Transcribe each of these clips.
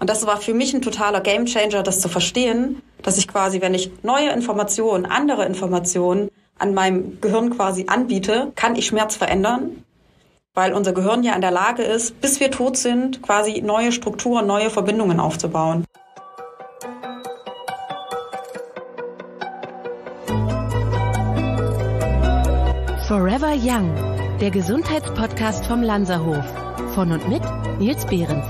Und das war für mich ein totaler Gamechanger, das zu verstehen, dass ich quasi, wenn ich neue Informationen, andere Informationen an meinem Gehirn quasi anbiete, kann ich Schmerz verändern, weil unser Gehirn ja in der Lage ist, bis wir tot sind, quasi neue Strukturen, neue Verbindungen aufzubauen. Forever Young, der Gesundheitspodcast vom Lanzerhof. Von und mit Nils Behrens.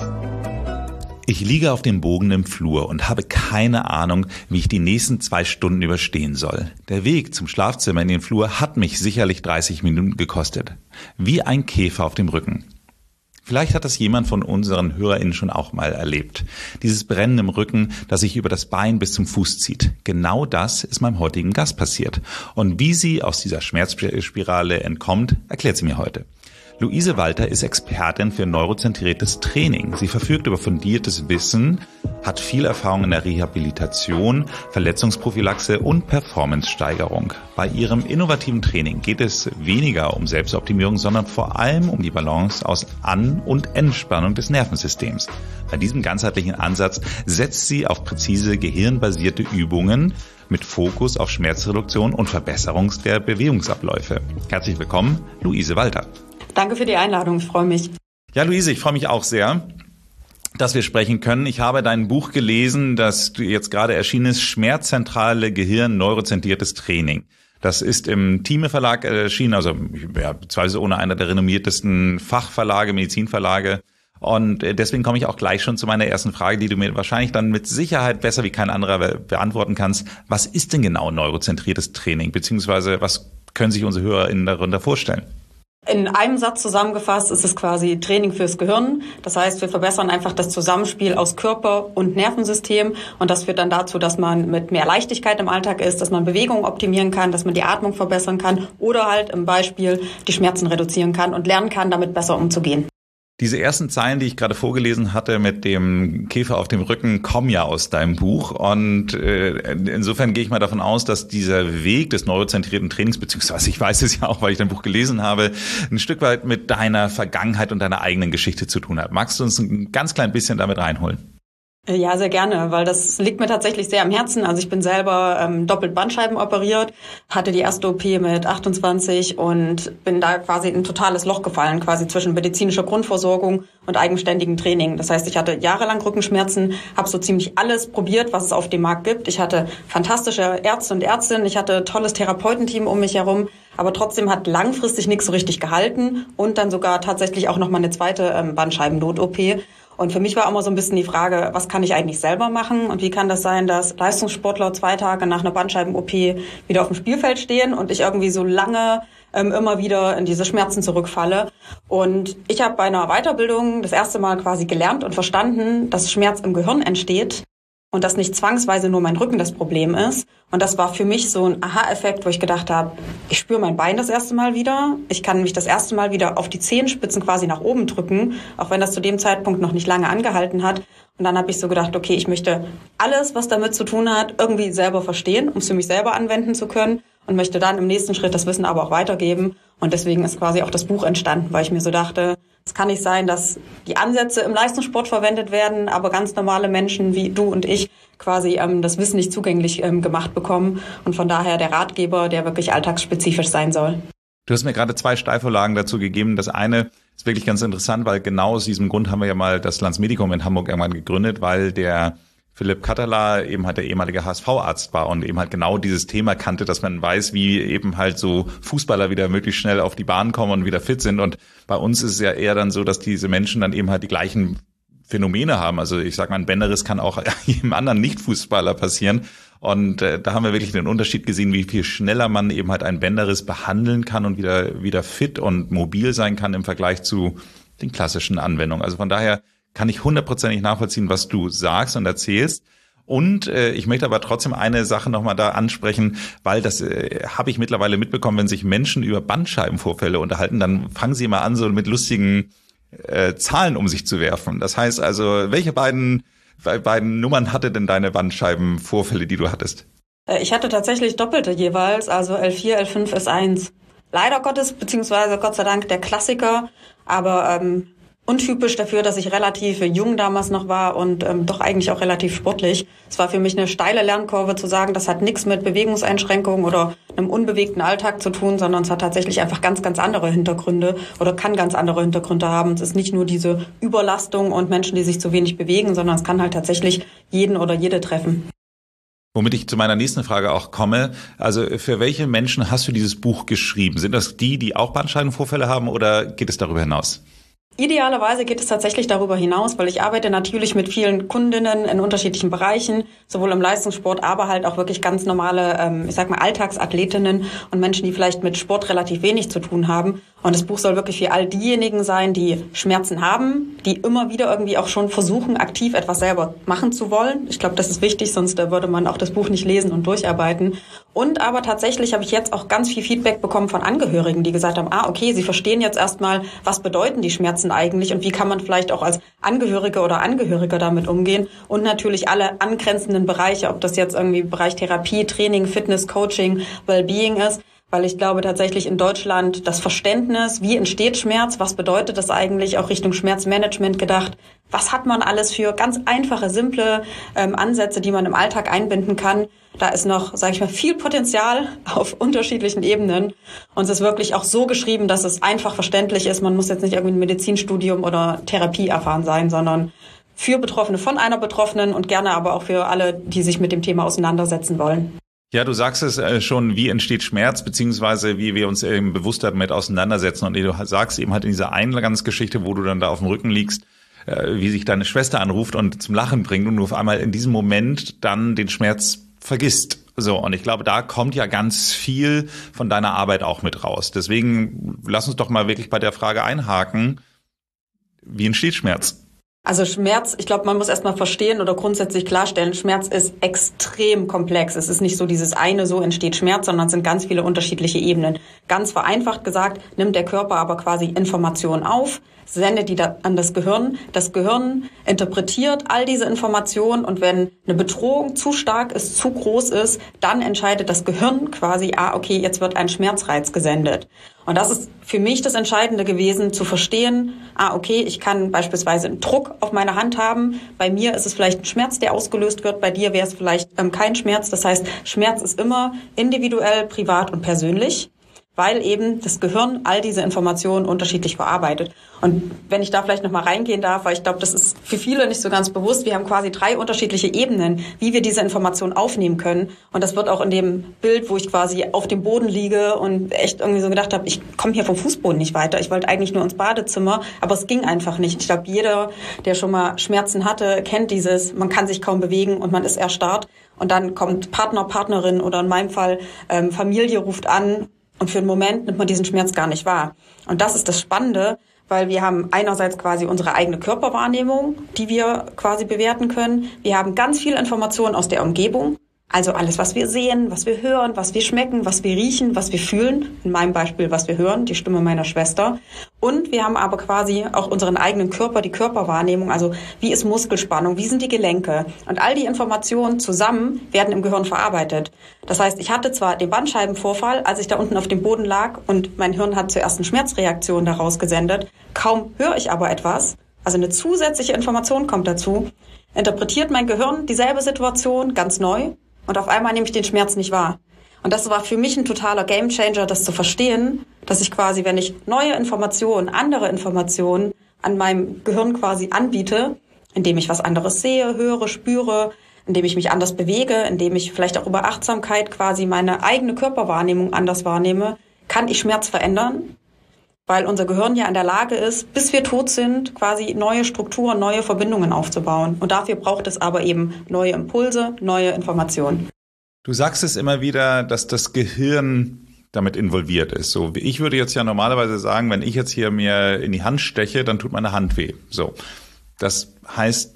Ich liege auf dem Bogen im Flur und habe keine Ahnung, wie ich die nächsten 2 Stunden überstehen soll. Der Weg zum Schlafzimmer in den Flur hat mich sicherlich 30 Minuten gekostet. Wie ein Käfer auf dem Rücken. Vielleicht hat das jemand von unseren HörerInnen schon auch mal erlebt. Dieses Brennen im Rücken, das sich über das Bein bis zum Fuß zieht. Genau das ist meinem heutigen Gast passiert. Und wie sie aus dieser Schmerzspirale entkommt, erklärt sie mir heute. Luise Walter ist Expertin für neurozentriertes Training. Sie verfügt über fundiertes Wissen, hat viel Erfahrung in der Rehabilitation, Verletzungsprophylaxe und Performance-Steigerung. Bei ihrem innovativen Training geht es weniger um Selbstoptimierung, sondern vor allem um die Balance aus An- und Entspannung des Nervensystems. Bei diesem ganzheitlichen Ansatz setzt sie auf präzise gehirnbasierte Übungen mit Fokus auf Schmerzreduktion und Verbesserung der Bewegungsabläufe. Herzlich willkommen, Luise Walter. Danke für die Einladung, ich freue mich. Ja, Luise, ich freue mich auch sehr, dass wir sprechen können. Ich habe dein Buch gelesen, das jetzt gerade erschienen ist, Schmerzzentrale Gehirn, neurozentriertes Training. Das ist im Thieme Verlag erschienen, also zweifelsohne einer der renommiertesten Fachverlage, Medizinverlage. Und deswegen komme ich auch gleich schon zu meiner ersten Frage, die du mir wahrscheinlich dann mit Sicherheit besser wie kein anderer beantworten kannst. Was ist denn genau neurozentriertes Training, beziehungsweise was können sich unsere HörerInnen darunter vorstellen? In einem Satz zusammengefasst ist es quasi Training fürs Gehirn. Das heißt, wir verbessern einfach das Zusammenspiel aus Körper und Nervensystem. Und das führt dann dazu, dass man mit mehr Leichtigkeit im Alltag ist, dass man Bewegung optimieren kann, dass man die Atmung verbessern kann oder halt im Beispiel die Schmerzen reduzieren kann und lernen kann, damit besser umzugehen. Diese ersten Zeilen, die ich gerade vorgelesen hatte mit dem Käfer auf dem Rücken, kommen ja aus deinem Buch. Und insofern gehe ich mal davon aus, dass dieser Weg des neurozentrierten Trainings, beziehungsweise ich weiß es ja auch, weil ich dein Buch gelesen habe, ein Stück weit mit deiner Vergangenheit und deiner eigenen Geschichte zu tun hat. Magst du uns ein ganz klein bisschen damit reinholen? Ja, sehr gerne, weil das liegt mir tatsächlich sehr am Herzen. Also ich bin selber doppelt Bandscheiben operiert, hatte die erste OP mit 28 und bin da quasi in ein totales Loch gefallen, quasi zwischen medizinischer Grundversorgung und eigenständigem Training. Das heißt, ich hatte jahrelang Rückenschmerzen, habe so ziemlich alles probiert, was es auf dem Markt gibt. Ich hatte fantastische Ärzte und Ärztinnen, ich hatte tolles Therapeutenteam um mich herum, aber trotzdem hat langfristig nichts so richtig gehalten und dann sogar tatsächlich auch nochmal eine zweite Bandscheiben-Not-OP. Und für mich war immer so ein bisschen die Frage, was kann ich eigentlich selber machen und wie kann das sein, dass Leistungssportler 2 Tage nach einer Bandscheiben-OP wieder auf dem Spielfeld stehen und ich irgendwie so lange immer wieder in diese Schmerzen zurückfalle. Und ich habe bei einer Weiterbildung das erste Mal quasi gelernt und verstanden, dass Schmerz im Gehirn entsteht und dass nicht zwangsweise nur mein Rücken das Problem ist. Und das war für mich so ein Aha-Effekt, wo ich gedacht habe, ich spüre mein Bein das erste Mal wieder. Ich kann mich das erste Mal wieder auf die Zehenspitzen quasi nach oben drücken, auch wenn das zu dem Zeitpunkt noch nicht lange angehalten hat. Und dann habe ich so gedacht, okay, ich möchte alles, was damit zu tun hat, irgendwie selber verstehen, um es für mich selber anwenden zu können und möchte dann im nächsten Schritt das Wissen aber auch weitergeben. Und deswegen ist quasi auch das Buch entstanden, weil ich mir so dachte, es kann nicht sein, dass die Ansätze im Leistungssport verwendet werden, aber ganz normale Menschen wie du und ich quasi das Wissen nicht zugänglich gemacht bekommen. Und von daher der Ratgeber, der wirklich alltagsspezifisch sein soll. Du hast mir gerade 2 Steilvorlagen dazu gegeben. Das eine ist wirklich ganz interessant, weil genau aus diesem Grund haben wir ja mal das Landsmedikum in Hamburg irgendwann gegründet, weil der Philipp Katterla eben halt der ehemalige HSV-Arzt war und eben halt genau dieses Thema kannte, dass man weiß, wie eben halt so Fußballer wieder möglichst schnell auf die Bahn kommen und wieder fit sind. Und bei uns ist es ja eher dann so, dass diese Menschen dann eben halt die gleichen Phänomene haben. Also ich sag mal, ein Bänderriss kann auch jedem anderen Nicht-Fußballer passieren. Und da haben wir wirklich den Unterschied gesehen, wie viel schneller man eben halt einen Bänderriss behandeln kann und wieder fit und mobil sein kann im Vergleich zu den klassischen Anwendungen. Also von daher kann ich 100%ig nachvollziehen, was du sagst und erzählst. Und ich möchte aber trotzdem eine Sache nochmal da ansprechen, weil das habe ich mittlerweile mitbekommen, wenn sich Menschen über Bandscheibenvorfälle unterhalten, dann fangen sie immer an, so mit lustigen Zahlen um sich zu werfen. Das heißt also, welche beiden Nummern hatte denn deine Bandscheibenvorfälle, die du hattest? Ich hatte tatsächlich doppelte jeweils, also L4, L5, S1. Leider Gottes, beziehungsweise Gott sei Dank der Klassiker, aber untypisch dafür, dass ich relativ jung damals noch war und doch eigentlich auch relativ sportlich. Es war für mich eine steile Lernkurve zu sagen, das hat nichts mit Bewegungseinschränkungen oder einem unbewegten Alltag zu tun, sondern es hat tatsächlich einfach ganz, ganz andere Hintergründe oder kann ganz andere Hintergründe haben. Es ist nicht nur diese Überlastung und Menschen, die sich zu wenig bewegen, sondern es kann halt tatsächlich jeden oder jede treffen. Womit ich zu meiner nächsten Frage auch komme. Also für welche Menschen hast du dieses Buch geschrieben? Sind das die auch Bandscheibenvorfälle haben oder geht es darüber hinaus? Idealerweise geht es tatsächlich darüber hinaus, weil ich arbeite natürlich mit vielen Kundinnen in unterschiedlichen Bereichen, sowohl im Leistungssport, aber halt auch wirklich ganz normale, Alltagsathletinnen und Menschen, die vielleicht mit Sport relativ wenig zu tun haben. Und das Buch soll wirklich für all diejenigen sein, die Schmerzen haben, die immer wieder irgendwie auch schon versuchen, aktiv etwas selber machen zu wollen. Ich glaube, das ist wichtig, sonst würde man auch das Buch nicht lesen und durcharbeiten. Und aber tatsächlich habe ich jetzt auch ganz viel Feedback bekommen von Angehörigen, die gesagt haben, okay, sie verstehen jetzt erstmal, was bedeuten die Schmerzen eigentlich und wie kann man vielleicht auch als Angehörige oder Angehöriger damit umgehen. Und natürlich alle angrenzenden Bereiche, ob das jetzt irgendwie Bereich Therapie, Training, Fitness, Coaching, Wellbeing ist. Weil ich glaube tatsächlich in Deutschland das Verständnis, wie entsteht Schmerz, was bedeutet das eigentlich, auch Richtung Schmerzmanagement gedacht, was hat man alles für ganz einfache, simple Ansätze, die man im Alltag einbinden kann. Da ist noch, sage ich mal, viel Potenzial auf unterschiedlichen Ebenen. Und es ist wirklich auch so geschrieben, dass es einfach verständlich ist. Man muss jetzt nicht irgendwie ein Medizinstudium oder Therapie erfahren sein, sondern für Betroffene von einer Betroffenen und gerne aber auch für alle, die sich mit dem Thema auseinandersetzen wollen. Ja, du sagst es schon, wie entsteht Schmerz, beziehungsweise wie wir uns eben bewusster damit auseinandersetzen. Und du sagst eben halt in dieser Eingangsgeschichte, wo du dann da auf dem Rücken liegst, wie sich deine Schwester anruft und zum Lachen bringt und du auf einmal in diesem Moment dann den Schmerz vergisst. So, und ich glaube, da kommt ja ganz viel von deiner Arbeit auch mit raus. Deswegen lass uns doch mal wirklich bei der Frage einhaken, wie entsteht Schmerz? Also Schmerz, ich glaube, man muss erstmal verstehen oder grundsätzlich klarstellen, Schmerz ist extrem komplex. Es ist nicht so dieses eine, so entsteht Schmerz, sondern es sind ganz viele unterschiedliche Ebenen. Ganz vereinfacht gesagt, nimmt der Körper aber quasi Informationen auf, sendet die an das Gehirn. Das Gehirn interpretiert all diese Informationen und wenn eine Bedrohung zu stark ist, zu groß ist, dann entscheidet das Gehirn quasi, okay, jetzt wird ein Schmerzreiz gesendet. Und das ist für mich das Entscheidende gewesen, zu verstehen, okay, ich kann beispielsweise einen Druck auf meine Hand haben. Bei mir ist es vielleicht ein Schmerz, der ausgelöst wird. Bei dir wäre es vielleicht kein Schmerz. Das heißt, Schmerz ist immer individuell, privat und persönlich, weil eben das Gehirn all diese Informationen unterschiedlich verarbeitet. Und wenn ich da vielleicht nochmal reingehen darf, weil ich glaube, das ist für viele nicht so ganz bewusst, wir haben quasi 3 unterschiedliche Ebenen, wie wir diese Informationen aufnehmen können. Und das wird auch in dem Bild, wo ich quasi auf dem Boden liege und echt irgendwie so gedacht habe, ich komme hier vom Fußboden nicht weiter. Ich wollte eigentlich nur ins Badezimmer, aber es ging einfach nicht. Ich glaube, jeder, der schon mal Schmerzen hatte, kennt dieses, man kann sich kaum bewegen und man ist erstarrt. Und dann kommt Partner, Partnerin oder in meinem Fall Familie ruft an. Und für einen Moment nimmt man diesen Schmerz gar nicht wahr. Und das ist das Spannende, weil wir haben einerseits quasi unsere eigene Körperwahrnehmung, die wir quasi bewerten können. Wir haben ganz viel Informationen aus der Umgebung. Also alles, was wir sehen, was wir hören, was wir schmecken, was wir riechen, was wir fühlen. In meinem Beispiel, was wir hören, die Stimme meiner Schwester. Und wir haben aber quasi auch unseren eigenen Körper, die Körperwahrnehmung. Also wie ist Muskelspannung, wie sind die Gelenke? Und all die Informationen zusammen werden im Gehirn verarbeitet. Das heißt, ich hatte zwar den Bandscheibenvorfall, als ich da unten auf dem Boden lag und mein Hirn hat zuerst eine Schmerzreaktion daraus gesendet. Kaum höre ich aber etwas, also eine zusätzliche Information kommt dazu, interpretiert mein Gehirn dieselbe Situation ganz neu. Und auf einmal nehme ich den Schmerz nicht wahr. Und das war für mich ein totaler Gamechanger, das zu verstehen, dass ich quasi, wenn ich neue Informationen, andere Informationen an meinem Gehirn quasi anbiete, indem ich was anderes sehe, höre, spüre, indem ich mich anders bewege, indem ich vielleicht auch über Achtsamkeit quasi meine eigene Körperwahrnehmung anders wahrnehme, kann ich Schmerz verändern, weil unser Gehirn ja in der Lage ist, bis wir tot sind, quasi neue Strukturen, neue Verbindungen aufzubauen. Und dafür braucht es aber eben neue Impulse, neue Informationen. Du sagst es immer wieder, dass das Gehirn damit involviert ist. So, ich würde jetzt ja normalerweise sagen, wenn ich jetzt hier mir in die Hand steche, dann tut meine Hand weh. So, das heißt,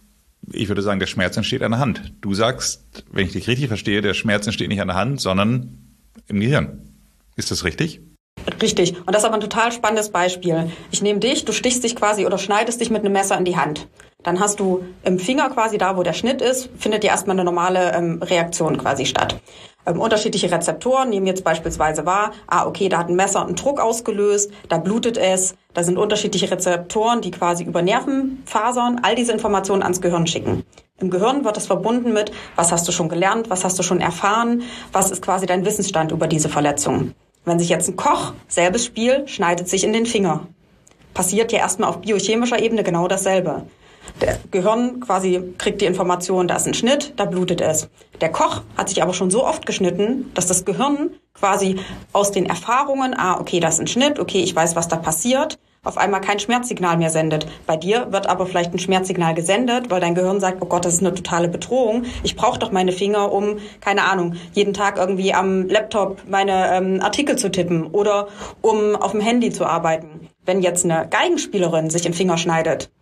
ich würde sagen, der Schmerz entsteht an der Hand. Du sagst, wenn ich dich richtig verstehe, der Schmerz entsteht nicht an der Hand, sondern im Gehirn. Ist das richtig? Richtig. Und das ist aber ein total spannendes Beispiel. Ich nehme dich, du stichst dich quasi oder schneidest dich mit einem Messer in die Hand. dann hast du im Finger quasi da, wo der Schnitt ist, findet ja erstmal eine normale Reaktion quasi statt. Unterschiedliche Rezeptoren nehmen jetzt beispielsweise wahr, okay, da hat ein Messer einen Druck ausgelöst, da blutet es, da sind unterschiedliche Rezeptoren, die quasi über Nervenfasern all diese Informationen ans Gehirn schicken. Im Gehirn wird das verbunden mit, was hast du schon gelernt, was hast du schon erfahren, was ist quasi dein Wissensstand über diese Verletzung. Wenn sich jetzt ein Koch, selbes Spiel, schneidet sich in den Finger. Passiert ja erstmal auf biochemischer Ebene genau dasselbe. Der Gehirn quasi kriegt die Information, da ist ein Schnitt, da blutet es. Der Koch hat sich aber schon so oft geschnitten, dass das Gehirn quasi aus den Erfahrungen, okay, da ist ein Schnitt, okay, ich weiß, was da passiert, auf einmal kein Schmerzsignal mehr sendet. Bei dir wird aber vielleicht ein Schmerzsignal gesendet, weil dein Gehirn sagt, oh Gott, das ist eine totale Bedrohung. Ich brauche doch meine Finger, um, keine Ahnung, jeden Tag irgendwie am Laptop meine Artikel zu tippen oder um auf dem Handy zu arbeiten. Wenn jetzt eine Geigenspielerin sich den Finger schneidet,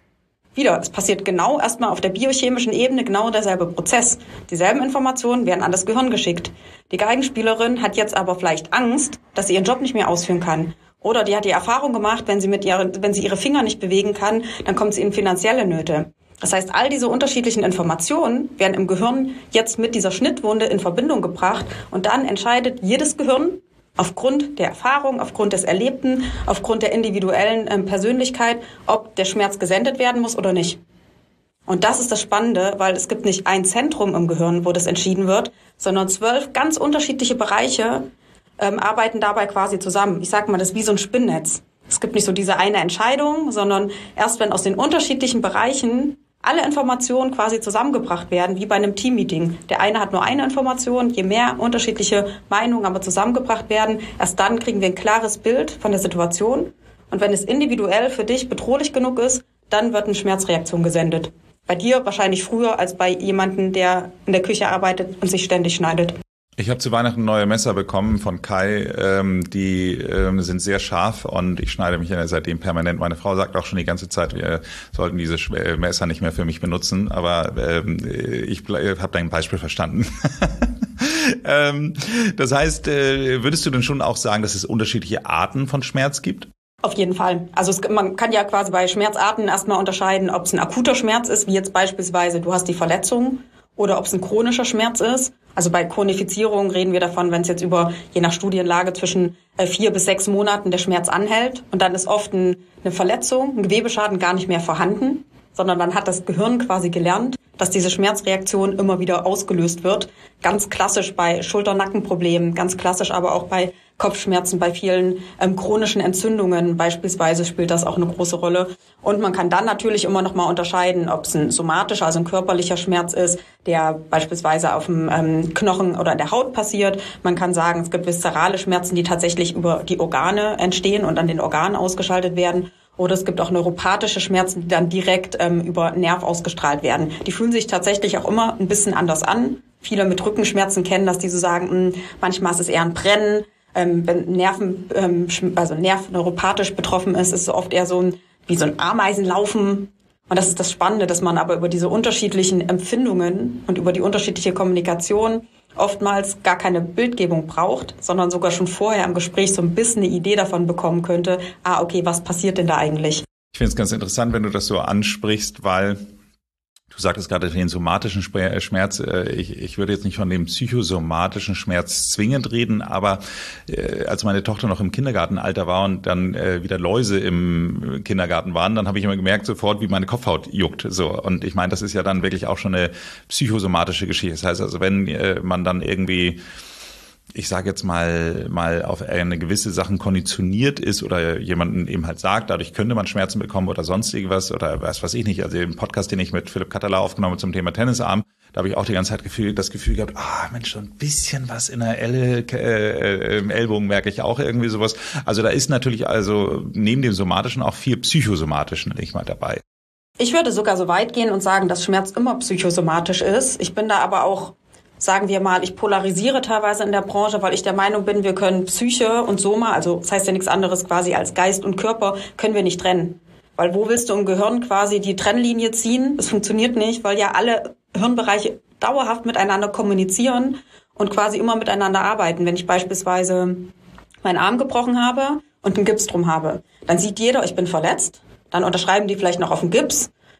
es passiert genau erstmal auf der biochemischen Ebene genau derselbe Prozess. Dieselben Informationen werden an das Gehirn geschickt. Die Geigenspielerin hat jetzt aber vielleicht Angst, dass sie ihren Job nicht mehr ausführen kann. Oder die hat die Erfahrung gemacht, wenn sie ihre Finger nicht bewegen kann, dann kommt sie in finanzielle Nöte. Das heißt, all diese unterschiedlichen Informationen werden im Gehirn jetzt mit dieser Schnittwunde in Verbindung gebracht und dann entscheidet jedes Gehirn, aufgrund der Erfahrung, aufgrund des Erlebten, aufgrund der individuellen Persönlichkeit, ob der Schmerz gesendet werden muss oder nicht. Und das ist das Spannende, weil es gibt nicht ein Zentrum im Gehirn, wo das entschieden wird, sondern 12 ganz unterschiedliche Bereiche arbeiten dabei quasi zusammen. Ich sag mal, das ist wie so ein Spinnnetz. Es gibt nicht so diese eine Entscheidung, sondern erst wenn aus den unterschiedlichen Bereichen alle Informationen quasi zusammengebracht werden, wie bei einem Teammeeting. Der eine hat nur eine Information, je mehr unterschiedliche Meinungen aber zusammengebracht werden, erst dann kriegen wir ein klares Bild von der Situation. Und wenn es individuell für dich bedrohlich genug ist, dann wird eine Schmerzreaktion gesendet. Bei dir wahrscheinlich früher als bei jemandem, der in der Küche arbeitet und sich ständig schneidet. Ich habe zu Weihnachten neue Messer bekommen von Kai, die sind sehr scharf und ich schneide mich seitdem permanent. Meine Frau sagt auch schon die ganze Zeit, wir sollten diese Messer nicht mehr für mich benutzen, aber ich habe dein Beispiel verstanden. Das heißt, würdest du denn schon auch sagen, dass es unterschiedliche Arten von Schmerz gibt? Auf jeden Fall. Also man kann ja quasi bei Schmerzarten erstmal unterscheiden, ob es ein akuter Schmerz ist, wie jetzt beispielsweise du hast die Verletzung, oder ob es ein chronischer Schmerz ist. Also bei Chronifizierung reden wir davon, wenn es jetzt je nach Studienlage zwischen 4 bis 6 Monaten der Schmerz anhält und dann ist oft eine Verletzung, ein Gewebeschaden gar nicht mehr vorhanden, sondern dann hat das Gehirn quasi gelernt, dass diese Schmerzreaktion immer wieder ausgelöst wird. Ganz klassisch bei Schulter-Nackenproblemen, ganz klassisch aber auch bei Kopfschmerzen, bei vielen chronischen Entzündungen beispielsweise spielt das auch eine große Rolle. Und man kann dann natürlich immer noch mal unterscheiden, ob es ein somatischer, also ein körperlicher Schmerz ist, der beispielsweise auf dem Knochen oder in der Haut passiert. Man kann sagen, es gibt viszerale Schmerzen, die tatsächlich über die Organe entstehen und an den Organen ausgeschaltet werden. Oder es gibt auch neuropathische Schmerzen, die dann direkt über Nerv ausgestrahlt werden. Die fühlen sich tatsächlich auch immer ein bisschen anders an. Viele mit Rückenschmerzen kennen das, die so sagen, manchmal ist es eher ein Brennen. Wenn Nerv neuropathisch betroffen ist es so oft eher wie so ein Ameisenlaufen. Und das ist das Spannende, dass man aber über diese unterschiedlichen Empfindungen und über die unterschiedliche Kommunikation oftmals gar keine Bildgebung braucht, sondern sogar schon vorher im Gespräch so ein bisschen eine Idee davon bekommen könnte, okay, was passiert denn da eigentlich? Ich finde es ganz interessant, wenn du das so ansprichst, weil du sagtest gerade den somatischen Schmerz. Ich würde jetzt nicht von dem psychosomatischen Schmerz zwingend reden, aber als meine Tochter noch im Kindergartenalter war und dann wieder Läuse im Kindergarten waren, dann habe ich immer gemerkt sofort, wie meine Kopfhaut juckt. So, und ich meine, das ist ja dann wirklich auch schon eine psychosomatische Geschichte. Das heißt also, wenn man dann irgendwie, ich sage jetzt mal auf eine gewisse Sachen konditioniert ist oder jemanden eben halt sagt, dadurch könnte man Schmerzen bekommen oder sonst irgendwas oder was weiß ich nicht. Also im Podcast, den ich mit Philipp Katterla aufgenommen habe zum Thema Tennisarm, da habe ich auch die ganze Zeit das Gefühl gehabt, Mensch, so ein bisschen was in der im Ellbogen merke ich auch irgendwie sowas. Also da ist natürlich also neben dem Somatischen auch viel Psychosomatischen nicht mal dabei. Ich würde sogar so weit gehen und sagen, dass Schmerz immer psychosomatisch ist. Ich bin da aber auch, sagen wir mal, ich polarisiere teilweise in der Branche, weil ich der Meinung bin, wir können Psyche und Soma, also das heißt ja nichts anderes quasi als Geist und Körper, können wir nicht trennen. Weil wo willst du im Gehirn quasi die Trennlinie ziehen? Das funktioniert nicht, weil ja alle Hirnbereiche dauerhaft miteinander kommunizieren und quasi immer miteinander arbeiten. Wenn ich beispielsweise meinen Arm gebrochen habe und einen Gips drum habe, dann sieht jeder, ich bin verletzt, dann unterschreiben die vielleicht noch auf den Gips,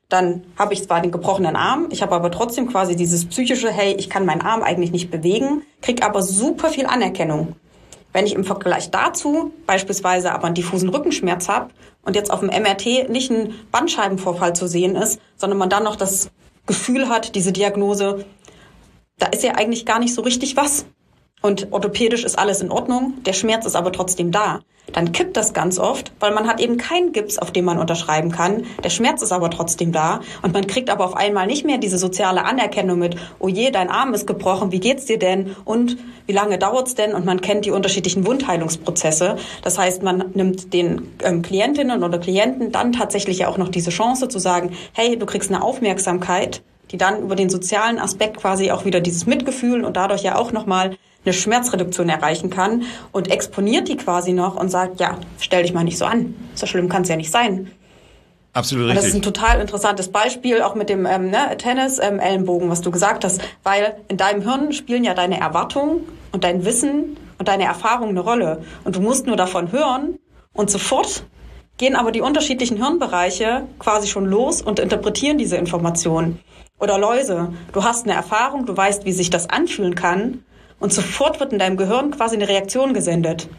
dann habe ich zwar den gebrochenen Arm, ich habe aber trotzdem quasi dieses psychische, hey, ich kann meinen Arm eigentlich nicht bewegen, kriege aber super viel Anerkennung. Wenn ich im Vergleich dazu beispielsweise aber einen diffusen Rückenschmerz habe und jetzt auf dem MRT nicht ein Bandscheibenvorfall zu sehen ist, sondern man dann noch das Gefühl hat, diese Diagnose, da ist ja eigentlich gar nicht so richtig was. Und orthopädisch ist alles in Ordnung, der Schmerz ist aber trotzdem da. Dann kippt das ganz oft, weil man hat eben keinen Gips, auf dem man unterschreiben kann. Der Schmerz ist aber trotzdem da und man kriegt aber auf einmal nicht mehr diese soziale Anerkennung mit, oh je, dein Arm ist gebrochen, wie geht's dir denn und wie lange dauert's denn? Und man kennt die unterschiedlichen Wundheilungsprozesse. Das heißt, man nimmt den Klientinnen oder Klienten dann tatsächlich ja auch noch diese Chance zu sagen, hey, du kriegst eine Aufmerksamkeit, die dann über den sozialen Aspekt quasi auch wieder dieses Mitgefühl und dadurch ja auch nochmal eine Schmerzreduktion erreichen kann und exponiert die quasi noch und sagt, ja, stell dich mal nicht so an. So schlimm kann es ja nicht sein. Absolut richtig. Und das ist ein total interessantes Beispiel, auch mit dem Tennis-Ellenbogen, was du gesagt hast, weil in deinem Hirn spielen ja deine Erwartungen und dein Wissen und deine Erfahrung eine Rolle. Und du musst nur davon hören und sofort gehen aber die unterschiedlichen Hirnbereiche quasi schon los und interpretieren diese Informationen. Oder Läuse, du hast eine Erfahrung, du weißt, wie sich das anfühlen kann, und sofort wird in deinem Gehirn quasi eine Reaktion gesendet.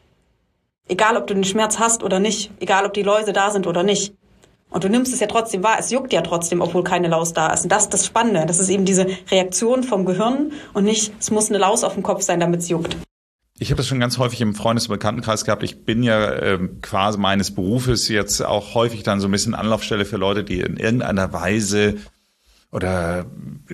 Egal, ob du den Schmerz hast oder nicht. Egal, ob die Läuse da sind oder nicht. Und du nimmst es ja trotzdem wahr. Es juckt ja trotzdem, obwohl keine Laus da ist. Und das ist das Spannende. Das ist eben diese Reaktion vom Gehirn und nicht, es muss eine Laus auf dem Kopf sein, damit es juckt. Ich habe das schon ganz häufig im Freundes- und Bekanntenkreis gehabt. Ich bin ja quasi meines Berufes jetzt auch häufig dann so ein bisschen Anlaufstelle für Leute, die in irgendeiner Weise oder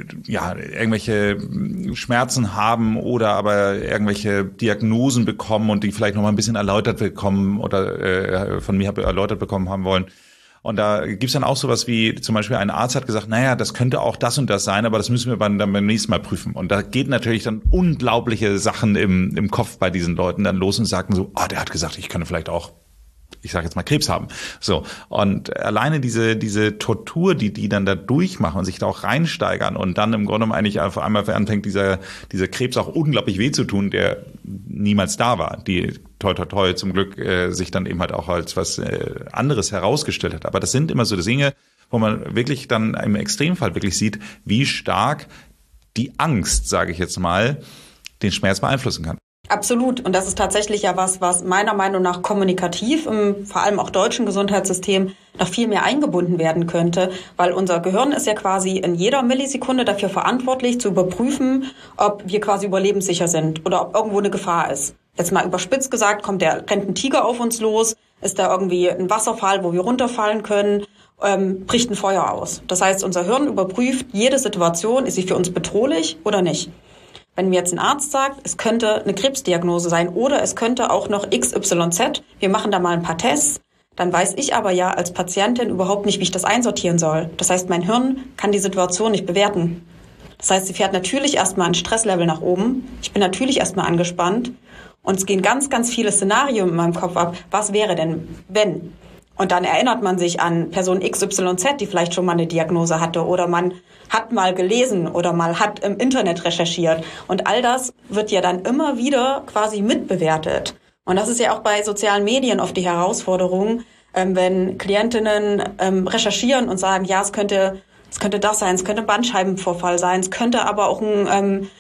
ja irgendwelche Schmerzen haben oder aber irgendwelche Diagnosen bekommen und die vielleicht noch mal ein bisschen erläutert bekommen oder von mir erläutert bekommen haben wollen. Und da gibt's dann auch sowas wie, zum Beispiel ein Arzt hat gesagt, naja, das könnte auch das und das sein, aber das müssen wir dann beim nächsten Mal prüfen. Und da geht natürlich dann unglaubliche Sachen im Kopf bei diesen Leuten dann los und sagen so, der hat gesagt, ich könnte vielleicht auch, ich sage jetzt mal, Krebs haben. So. Und alleine diese Tortur, die dann da durchmachen und sich da auch reinsteigern und dann im Grunde eigentlich auf einmal anfängt, dieser Krebs auch unglaublich weh zu tun, der niemals da war, die toi toi toi zum Glück sich dann eben halt auch als was anderes herausgestellt hat. Aber das sind immer so Dinge, wo man wirklich dann im Extremfall wirklich sieht, wie stark die Angst, sage ich jetzt mal, den Schmerz beeinflussen kann. Absolut. Und das ist tatsächlich ja was meiner Meinung nach kommunikativ im vor allem auch deutschen Gesundheitssystem noch viel mehr eingebunden werden könnte, weil unser Gehirn ist ja quasi in jeder Millisekunde dafür verantwortlich, zu überprüfen, ob wir quasi überlebenssicher sind oder ob irgendwo eine Gefahr ist. Jetzt mal überspitzt gesagt, rennt ein Tiger auf uns los, ist da irgendwie ein Wasserfall, wo wir runterfallen können, bricht ein Feuer aus. Das heißt, unser Hirn überprüft jede Situation, ist sie für uns bedrohlich oder nicht. Wenn mir jetzt ein Arzt sagt, es könnte eine Krebsdiagnose sein oder es könnte auch noch XYZ, wir machen da mal ein paar Tests, dann weiß ich aber ja als Patientin überhaupt nicht, wie ich das einsortieren soll. Das heißt, mein Hirn kann die Situation nicht bewerten. Das heißt, sie fährt natürlich erstmal ein Stresslevel nach oben. Ich bin natürlich erstmal angespannt und es gehen ganz, ganz viele Szenarien in meinem Kopf ab. Was wäre denn, wenn? Und dann erinnert man sich an Person XYZ, die vielleicht schon mal eine Diagnose hatte oder man hat mal gelesen oder mal hat im Internet recherchiert. Und all das wird ja dann immer wieder quasi mitbewertet. Und das ist ja auch bei sozialen Medien oft die Herausforderung, wenn Klientinnen recherchieren und sagen, ja, es könnte das sein, es könnte ein Bandscheibenvorfall sein, es könnte aber auch ein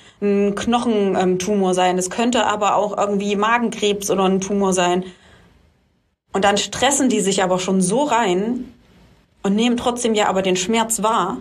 Knochentumor sein, es könnte aber auch irgendwie Magenkrebs oder ein Tumor sein. Und dann stressen die sich aber schon so rein und nehmen trotzdem ja aber den Schmerz wahr.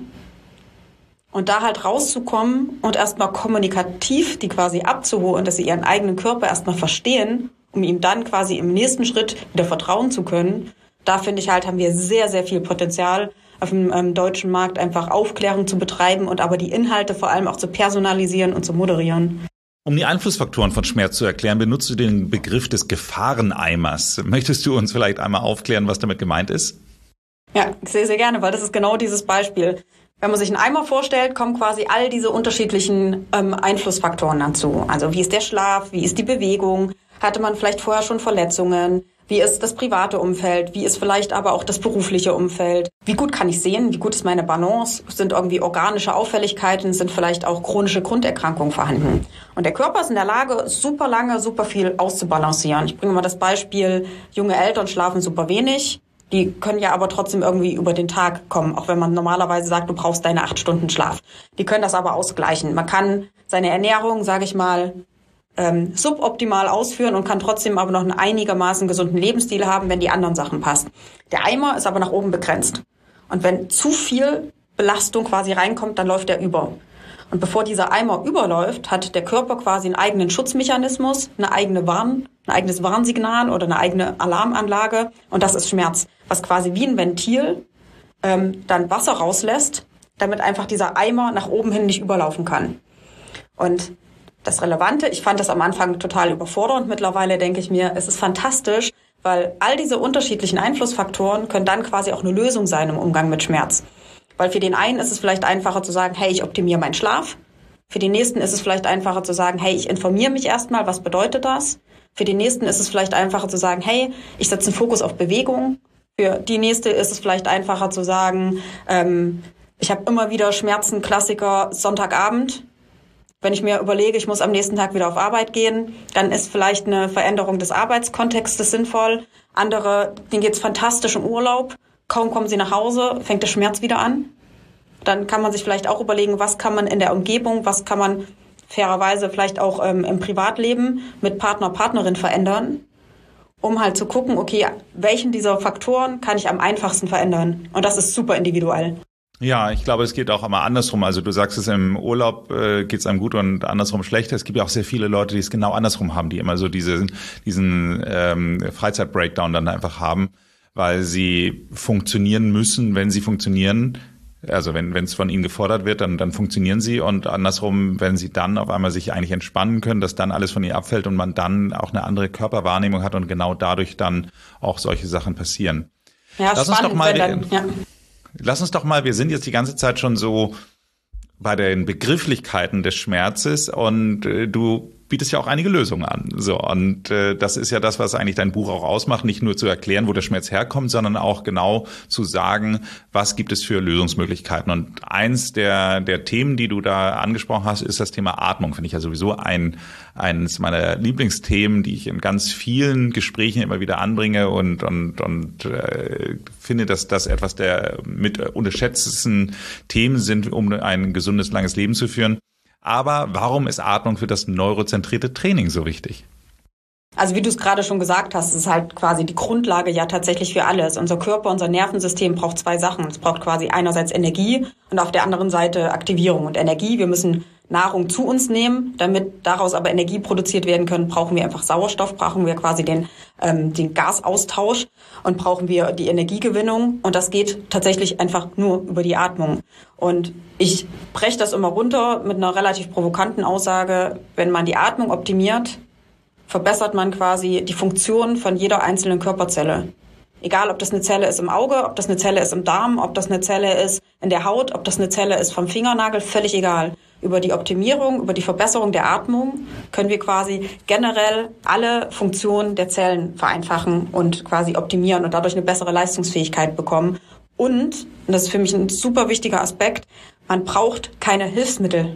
Und da halt rauszukommen und erstmal kommunikativ die quasi abzuholen, dass sie ihren eigenen Körper erstmal verstehen, um ihm dann quasi im nächsten Schritt wieder vertrauen zu können. Da finde ich halt, haben wir sehr, sehr viel Potenzial auf dem deutschen Markt einfach Aufklärung zu betreiben und aber die Inhalte vor allem auch zu personalisieren und zu moderieren. Um die Einflussfaktoren von Schmerz zu erklären, benutzt du den Begriff des Gefahreneimers. Möchtest du uns vielleicht einmal aufklären, was damit gemeint ist? Ja, sehr, sehr gerne, weil das ist genau dieses Beispiel. Wenn man sich einen Eimer vorstellt, kommen quasi all diese unterschiedlichen Einflussfaktoren dazu. Also wie ist der Schlaf, wie ist die Bewegung, hatte man vielleicht vorher schon Verletzungen, wie ist das private Umfeld, wie ist vielleicht aber auch das berufliche Umfeld, wie gut kann ich sehen, wie gut ist meine Balance, sind irgendwie organische Auffälligkeiten, sind vielleicht auch chronische Grunderkrankungen vorhanden. Und der Körper ist in der Lage, super lange, super viel auszubalancieren. Ich bringe mal das Beispiel, junge Eltern schlafen super wenig, Die können ja aber trotzdem irgendwie über den Tag kommen, auch wenn man normalerweise sagt, du brauchst deine 8 Stunden Schlaf. Die können das aber ausgleichen. Man kann seine Ernährung, sage ich mal, suboptimal ausführen und kann trotzdem aber noch einen einigermaßen gesunden Lebensstil haben, wenn die anderen Sachen passen. Der Eimer ist aber nach oben begrenzt. Und wenn zu viel Belastung quasi reinkommt, dann läuft er über. Und bevor dieser Eimer überläuft, hat der Körper quasi einen eigenen Schutzmechanismus, ein eigenes Warnsignal oder eine eigene Alarmanlage. Und das ist Schmerz, was quasi wie ein Ventil dann Wasser rauslässt, damit einfach dieser Eimer nach oben hin nicht überlaufen kann. Und das Relevante, ich fand das am Anfang total überfordernd. Mittlerweile denke ich mir, es ist fantastisch, weil all diese unterschiedlichen Einflussfaktoren können dann quasi auch eine Lösung sein im Umgang mit Schmerz. Weil für den einen ist es vielleicht einfacher zu sagen, hey, ich optimiere meinen Schlaf. Für den nächsten ist es vielleicht einfacher zu sagen, hey, ich informiere mich erstmal, was bedeutet das? Für den nächsten ist es vielleicht einfacher zu sagen, hey, ich setze einen Fokus auf Bewegung. Für die nächste ist es vielleicht einfacher zu sagen, ich habe immer wieder Schmerzen, Klassiker, Sonntagabend. Wenn ich mir überlege, ich muss am nächsten Tag wieder auf Arbeit gehen, dann ist vielleicht eine Veränderung des Arbeitskontextes sinnvoll. Andere, denen geht's fantastisch im Urlaub. Kaum kommen sie nach Hause, fängt der Schmerz wieder an. Dann kann man sich vielleicht auch überlegen, was kann man in der Umgebung, was kann man fairerweise vielleicht auch im Privatleben mit Partner, Partnerin verändern, um halt zu gucken, okay, welchen dieser Faktoren kann ich am einfachsten verändern? Und das ist super individuell. Ja, ich glaube, es geht auch immer andersrum. Also du sagst es, im Urlaub geht es einem gut und andersrum schlechter. Es gibt ja auch sehr viele Leute, die es genau andersrum haben, die immer so diesen Freizeit-Breakdown dann einfach haben, weil sie funktionieren müssen, wenn sie funktionieren. Also wenn es von ihnen gefordert wird, dann funktionieren sie, und andersrum, wenn sie dann auf einmal sich eigentlich entspannen können, dass dann alles von ihnen abfällt und man dann auch eine andere Körperwahrnehmung hat und genau dadurch dann auch solche Sachen passieren. Ja, Lass spannend, Lass uns doch mal, wir sind jetzt die ganze Zeit schon so bei den Begrifflichkeiten des Schmerzes, und du bietest ja auch einige Lösungen an. So, und das ist ja das, was eigentlich dein Buch auch ausmacht, nicht nur zu erklären, wo der Schmerz herkommt, sondern auch genau zu sagen, was gibt es für Lösungsmöglichkeiten. Und eins der Themen, die du da angesprochen hast, ist das Thema Atmung. Finde ich ja sowieso eines meiner Lieblingsthemen, die ich in ganz vielen Gesprächen immer wieder anbringe, und finde, dass das etwas der mit unterschätztesten Themen sind, um ein gesundes, langes Leben zu führen. Aber warum ist Atmung für das neurozentrierte Training so wichtig? Also wie du es gerade schon gesagt hast, ist halt quasi die Grundlage ja tatsächlich für alles. Unser Körper, unser Nervensystem braucht 2 Sachen. Es braucht quasi einerseits Energie und auf der anderen Seite Aktivierung. Und Energie, wir müssen Nahrung zu uns nehmen, damit daraus aber Energie produziert werden können, brauchen wir einfach Sauerstoff, brauchen wir quasi den Gasaustausch und brauchen wir die Energiegewinnung. Und das geht tatsächlich einfach nur über die Atmung. Und ich breche das immer runter mit einer relativ provokanten Aussage: Wenn man die Atmung optimiert, verbessert man quasi die Funktion von jeder einzelnen Körperzelle. Egal, ob das eine Zelle ist im Auge, ob das eine Zelle ist im Darm, ob das eine Zelle ist in der Haut, ob das eine Zelle ist vom Fingernagel, völlig egal. Über die Optimierung, über die Verbesserung der Atmung können wir quasi generell alle Funktionen der Zellen vereinfachen und quasi optimieren und dadurch eine bessere Leistungsfähigkeit bekommen. Und das ist für mich ein super wichtiger Aspekt, man braucht keine Hilfsmittel.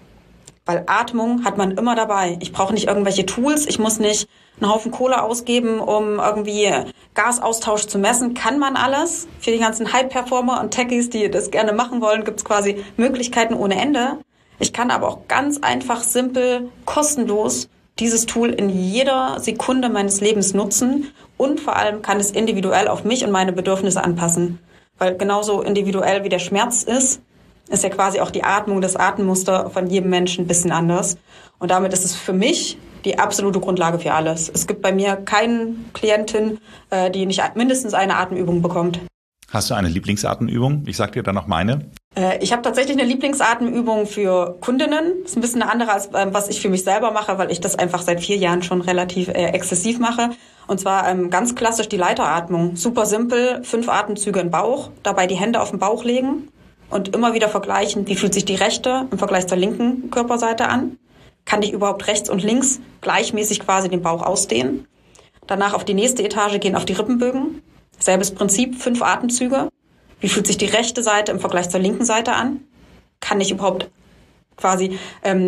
Weil Atmung hat man immer dabei. Ich brauche nicht irgendwelche Tools, ich muss nicht einen Haufen Kohle ausgeben, um irgendwie Gasaustausch zu messen. Kann man alles. Für die ganzen High-Performer und Techies, die das gerne machen wollen, gibt es quasi Möglichkeiten ohne Ende. Ich kann aber auch ganz einfach, simpel, kostenlos dieses Tool in jeder Sekunde meines Lebens nutzen, und vor allem kann es individuell auf mich und meine Bedürfnisse anpassen. Weil genauso individuell wie der Schmerz ist ja quasi auch die Atmung, das Atemmuster von jedem Menschen ein bisschen anders. Und damit ist es für mich die absolute Grundlage für alles. Es gibt bei mir keine Klientin, die nicht mindestens eine Atemübung bekommt. Hast du eine Lieblingsatemübung? Ich sag dir dann noch meine. Ich habe tatsächlich eine Lieblingsatemübung für Kundinnen. Das ist ein bisschen eine andere, als was ich für mich selber mache, weil ich das einfach seit 4 Jahren schon relativ exzessiv mache. Und zwar ganz klassisch die Leiteratmung. Super simpel, 5 Atemzüge im Bauch, dabei die Hände auf den Bauch legen und immer wieder vergleichen, wie fühlt sich die rechte im Vergleich zur linken Körperseite an. Kann ich überhaupt rechts und links gleichmäßig quasi den Bauch ausdehnen? Danach auf die nächste Etage gehen, auf die Rippenbögen. Selbes Prinzip, 5 Atemzüge. Wie fühlt sich die rechte Seite im Vergleich zur linken Seite an? Kann ich überhaupt quasi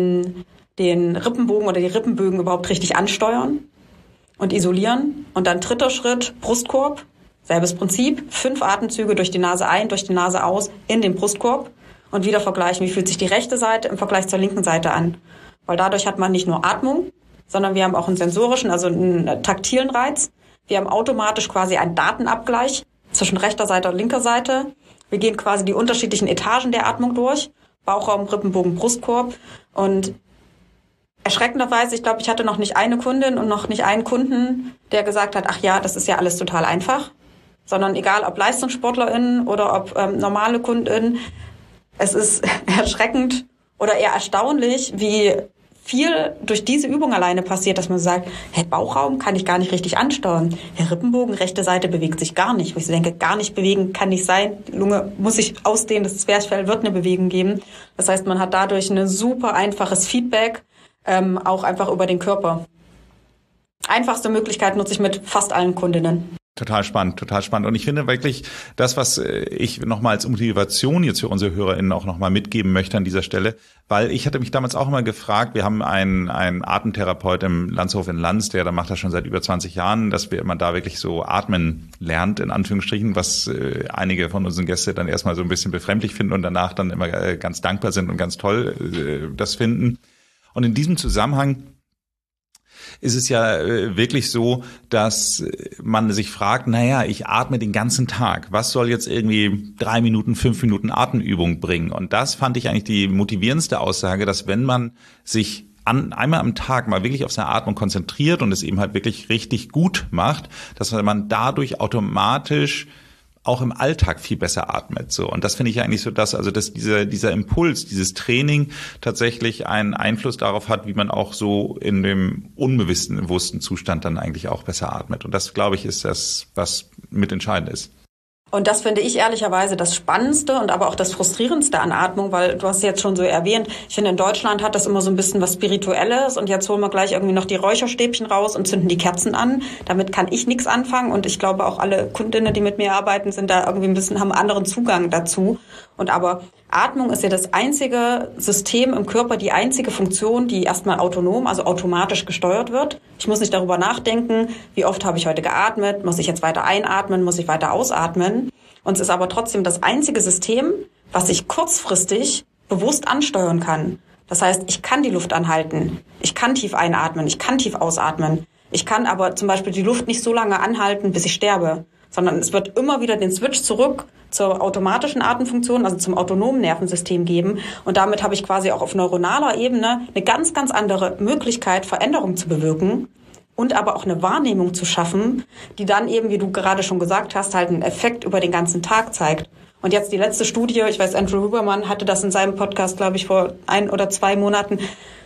den Rippenbogen oder die Rippenbögen überhaupt richtig ansteuern und isolieren? Und dann 3. Schritt, Brustkorb. Selbes Prinzip, 5 Atemzüge durch die Nase ein, durch die Nase aus, in den Brustkorb und wieder vergleichen, wie fühlt sich die rechte Seite im Vergleich zur linken Seite an. Weil dadurch hat man nicht nur Atmung, sondern wir haben auch einen sensorischen, also einen taktilen Reiz. Wir haben automatisch quasi einen Datenabgleich zwischen rechter Seite und linker Seite. Wir gehen quasi die unterschiedlichen Etagen der Atmung durch, Bauchraum, Rippenbogen, Brustkorb und erschreckenderweise, ich glaube, ich hatte noch nicht eine Kundin und noch nicht einen Kunden, der gesagt hat, ach ja, das ist ja alles total einfach. Sondern egal, ob LeistungssportlerInnen oder ob normale KundInnen, es ist erschreckend oder eher erstaunlich, wie viel durch diese Übung alleine passiert, dass man sagt, hey, Bauchraum kann ich gar nicht richtig ansteuern. Der Rippenbogen, rechte Seite bewegt sich gar nicht. Wo ich denke, gar nicht bewegen kann nicht sein. Die Lunge muss sich ausdehnen, das Zwerchfell wird eine Bewegung geben. Das heißt, man hat dadurch ein super einfaches Feedback, auch einfach über den Körper. Einfachste Möglichkeit nutze ich mit fast allen Kundinnen. Total spannend, total spannend. Und ich finde wirklich, das, was ich nochmal als Motivation jetzt für unsere HörerInnen auch nochmal mitgeben möchte an dieser Stelle, weil ich hatte mich damals auch immer gefragt, wir haben einen Atemtherapeut im Landshof in Lanz, der macht das schon seit über 20 Jahren, dass man da wirklich so atmen lernt, in Anführungsstrichen, was einige von unseren Gästen dann erstmal so ein bisschen befremdlich finden und danach dann immer ganz dankbar sind und ganz toll das finden. Und in diesem Zusammenhang ist es ja wirklich so, dass man sich fragt, naja, ich atme den ganzen Tag. Was soll jetzt irgendwie 3 Minuten, 5 Minuten Atemübung bringen? Und das fand ich eigentlich die motivierendste Aussage, dass wenn man sich einmal am Tag mal wirklich auf seine Atmung konzentriert und es eben halt wirklich richtig gut macht, dass man dadurch automatisch auch im Alltag viel besser atmet. So. Und das finde ich eigentlich so, dass dieser Impuls, dieses Training tatsächlich einen Einfluss darauf hat, wie man auch so in dem unbewussten Zustand dann eigentlich auch besser atmet. Und das, glaube ich, ist das, was mitentscheidend ist. Und das finde ich ehrlicherweise das Spannendste und aber auch das Frustrierendste an Atmung, weil du hast es jetzt schon so erwähnt, ich finde in Deutschland hat das immer so ein bisschen was Spirituelles und jetzt holen wir gleich irgendwie noch die Räucherstäbchen raus und zünden die Kerzen an. Damit kann ich nichts anfangen und ich glaube auch alle Kundinnen, die mit mir arbeiten, sind da irgendwie haben einen anderen Zugang dazu. Und aber Atmung ist ja das einzige System im Körper, die einzige Funktion, die erstmal autonom, also automatisch gesteuert wird. Ich muss nicht darüber nachdenken, wie oft habe ich heute geatmet, muss ich jetzt weiter einatmen, muss ich weiter ausatmen. Und es ist aber trotzdem das einzige System, was ich kurzfristig bewusst ansteuern kann. Das heißt, ich kann die Luft anhalten, ich kann tief einatmen, ich kann tief ausatmen. Ich kann aber zum Beispiel die Luft nicht so lange anhalten, bis ich sterbe, sondern es wird immer wieder den Switch zurück zur automatischen Atemfunktion, also zum autonomen Nervensystem geben. Und damit habe ich quasi auch auf neuronaler Ebene eine ganz, ganz andere Möglichkeit, Veränderungen zu bewirken und aber auch eine Wahrnehmung zu schaffen, die dann eben, wie du gerade schon gesagt hast, halt einen Effekt über den ganzen Tag zeigt. Und jetzt die letzte Studie, ich weiß, Andrew Huberman hatte das in seinem Podcast, glaube ich, vor 1 oder 2 Monaten.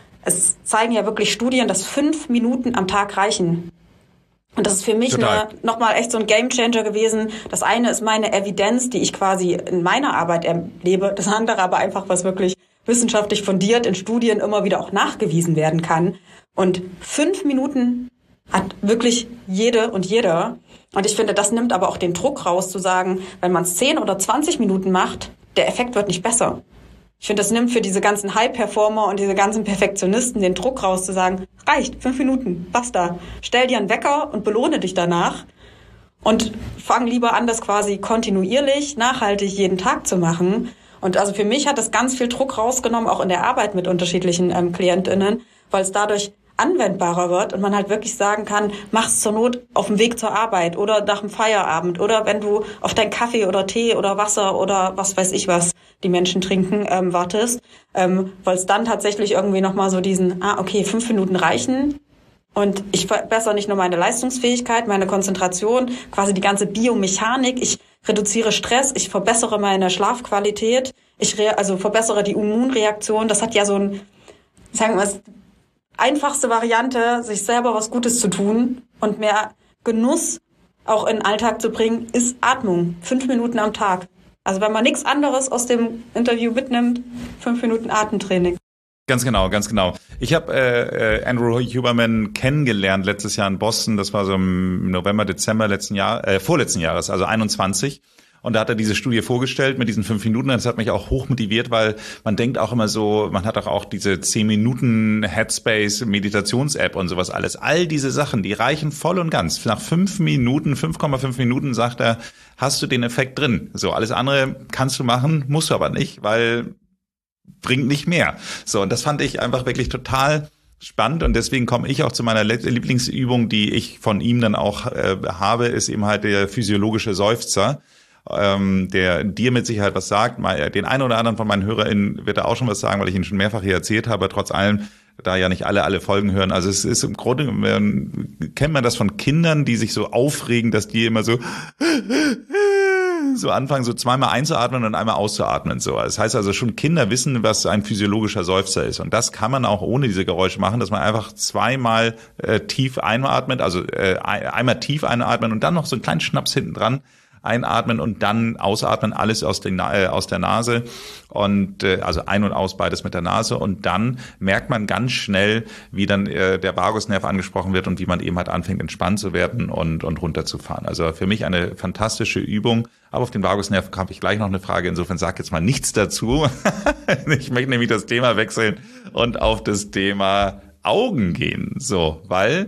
Es zeigen ja wirklich Studien, dass 5 Minuten am Tag reichen. Und das ist für mich nochmal echt so ein Gamechanger gewesen. Das eine ist meine Evidenz, die ich quasi in meiner Arbeit erlebe. Das andere aber einfach, was wirklich wissenschaftlich fundiert in Studien immer wieder auch nachgewiesen werden kann. Und 5 Minuten hat wirklich jede und jeder. Und ich finde, das nimmt aber auch den Druck raus, zu sagen, wenn man es 10 oder 20 Minuten macht, der Effekt wird nicht besser. Ich finde, das nimmt für diese ganzen High-Performer und diese ganzen Perfektionisten den Druck raus, zu sagen, reicht, 5 Minuten, basta. Stell dir einen Wecker und belohne dich danach und fang lieber an, das quasi kontinuierlich, nachhaltig jeden Tag zu machen. Und also für mich hat das ganz viel Druck rausgenommen, auch in der Arbeit mit unterschiedlichen KlientInnen, weil es dadurch anwendbarer wird und man halt wirklich sagen kann, mach's zur Not auf dem Weg zur Arbeit oder nach dem Feierabend oder wenn du auf deinen Kaffee oder Tee oder Wasser oder was weiß ich was die Menschen trinken wartest, weil es dann tatsächlich irgendwie nochmal so diesen, 5 Minuten reichen und ich verbessere nicht nur meine Leistungsfähigkeit, meine Konzentration, quasi die ganze Biomechanik, ich reduziere Stress, ich verbessere meine Schlafqualität, ich verbessere die Immunreaktion, das hat ja so ein, sagen wir mal, einfachste Variante, sich selber was Gutes zu tun und mehr Genuss auch in den Alltag zu bringen, ist Atmung. 5 Minuten am Tag. Also wenn man nichts anderes aus dem Interview mitnimmt, 5 Minuten Atemtraining. Ganz genau, ganz genau. Ich habe Andrew Huberman kennengelernt letztes Jahr in Boston. Das war so im November, Dezember vorletzten Jahres, also 21. Und da hat er diese Studie vorgestellt mit diesen 5 Minuten. Das hat mich auch hoch motiviert, weil man denkt auch immer so, man hat auch diese 10 Minuten Headspace Meditations-App und sowas alles. All diese Sachen, die reichen voll und ganz. Nach 5 Minuten, 5,5 Minuten, sagt er, hast du den Effekt drin. So, alles andere kannst du machen, musst du aber nicht, weil bringt nicht mehr. So, und das fand ich einfach wirklich total spannend, und deswegen komme ich auch zu meiner Lieblingsübung, die ich von ihm dann auch habe, ist eben halt der physiologische Seufzer, der dir mit Sicherheit was sagt. Den einen oder anderen von meinen HörerInnen wird er auch schon was sagen, weil ich ihn schon mehrfach hier erzählt habe, trotz allem, da ja nicht alle Folgen hören. Also es ist im Grunde, kennt man das von Kindern, die sich so aufregen, dass die immer so anfangen, so zweimal einzuatmen und einmal auszuatmen. So, das heißt also, schon Kinder wissen, was ein physiologischer Seufzer ist. Und das kann man auch ohne diese Geräusche machen, dass man einfach zweimal tief einatmet, also einmal tief einatmen und dann noch so einen kleinen Schnaps hinten dran einatmen und dann ausatmen, alles aus der Nase, und also ein und aus, beides mit der Nase, und dann merkt man ganz schnell, wie dann der Vagusnerv angesprochen wird und wie man eben halt anfängt, entspannt zu werden und runterzufahren. Also für mich eine fantastische Übung. Aber auf den Vagusnerv habe ich gleich noch eine Frage. Insofern sag jetzt mal nichts dazu. Ich möchte nämlich das Thema wechseln und auf das Thema Augen gehen. So, weil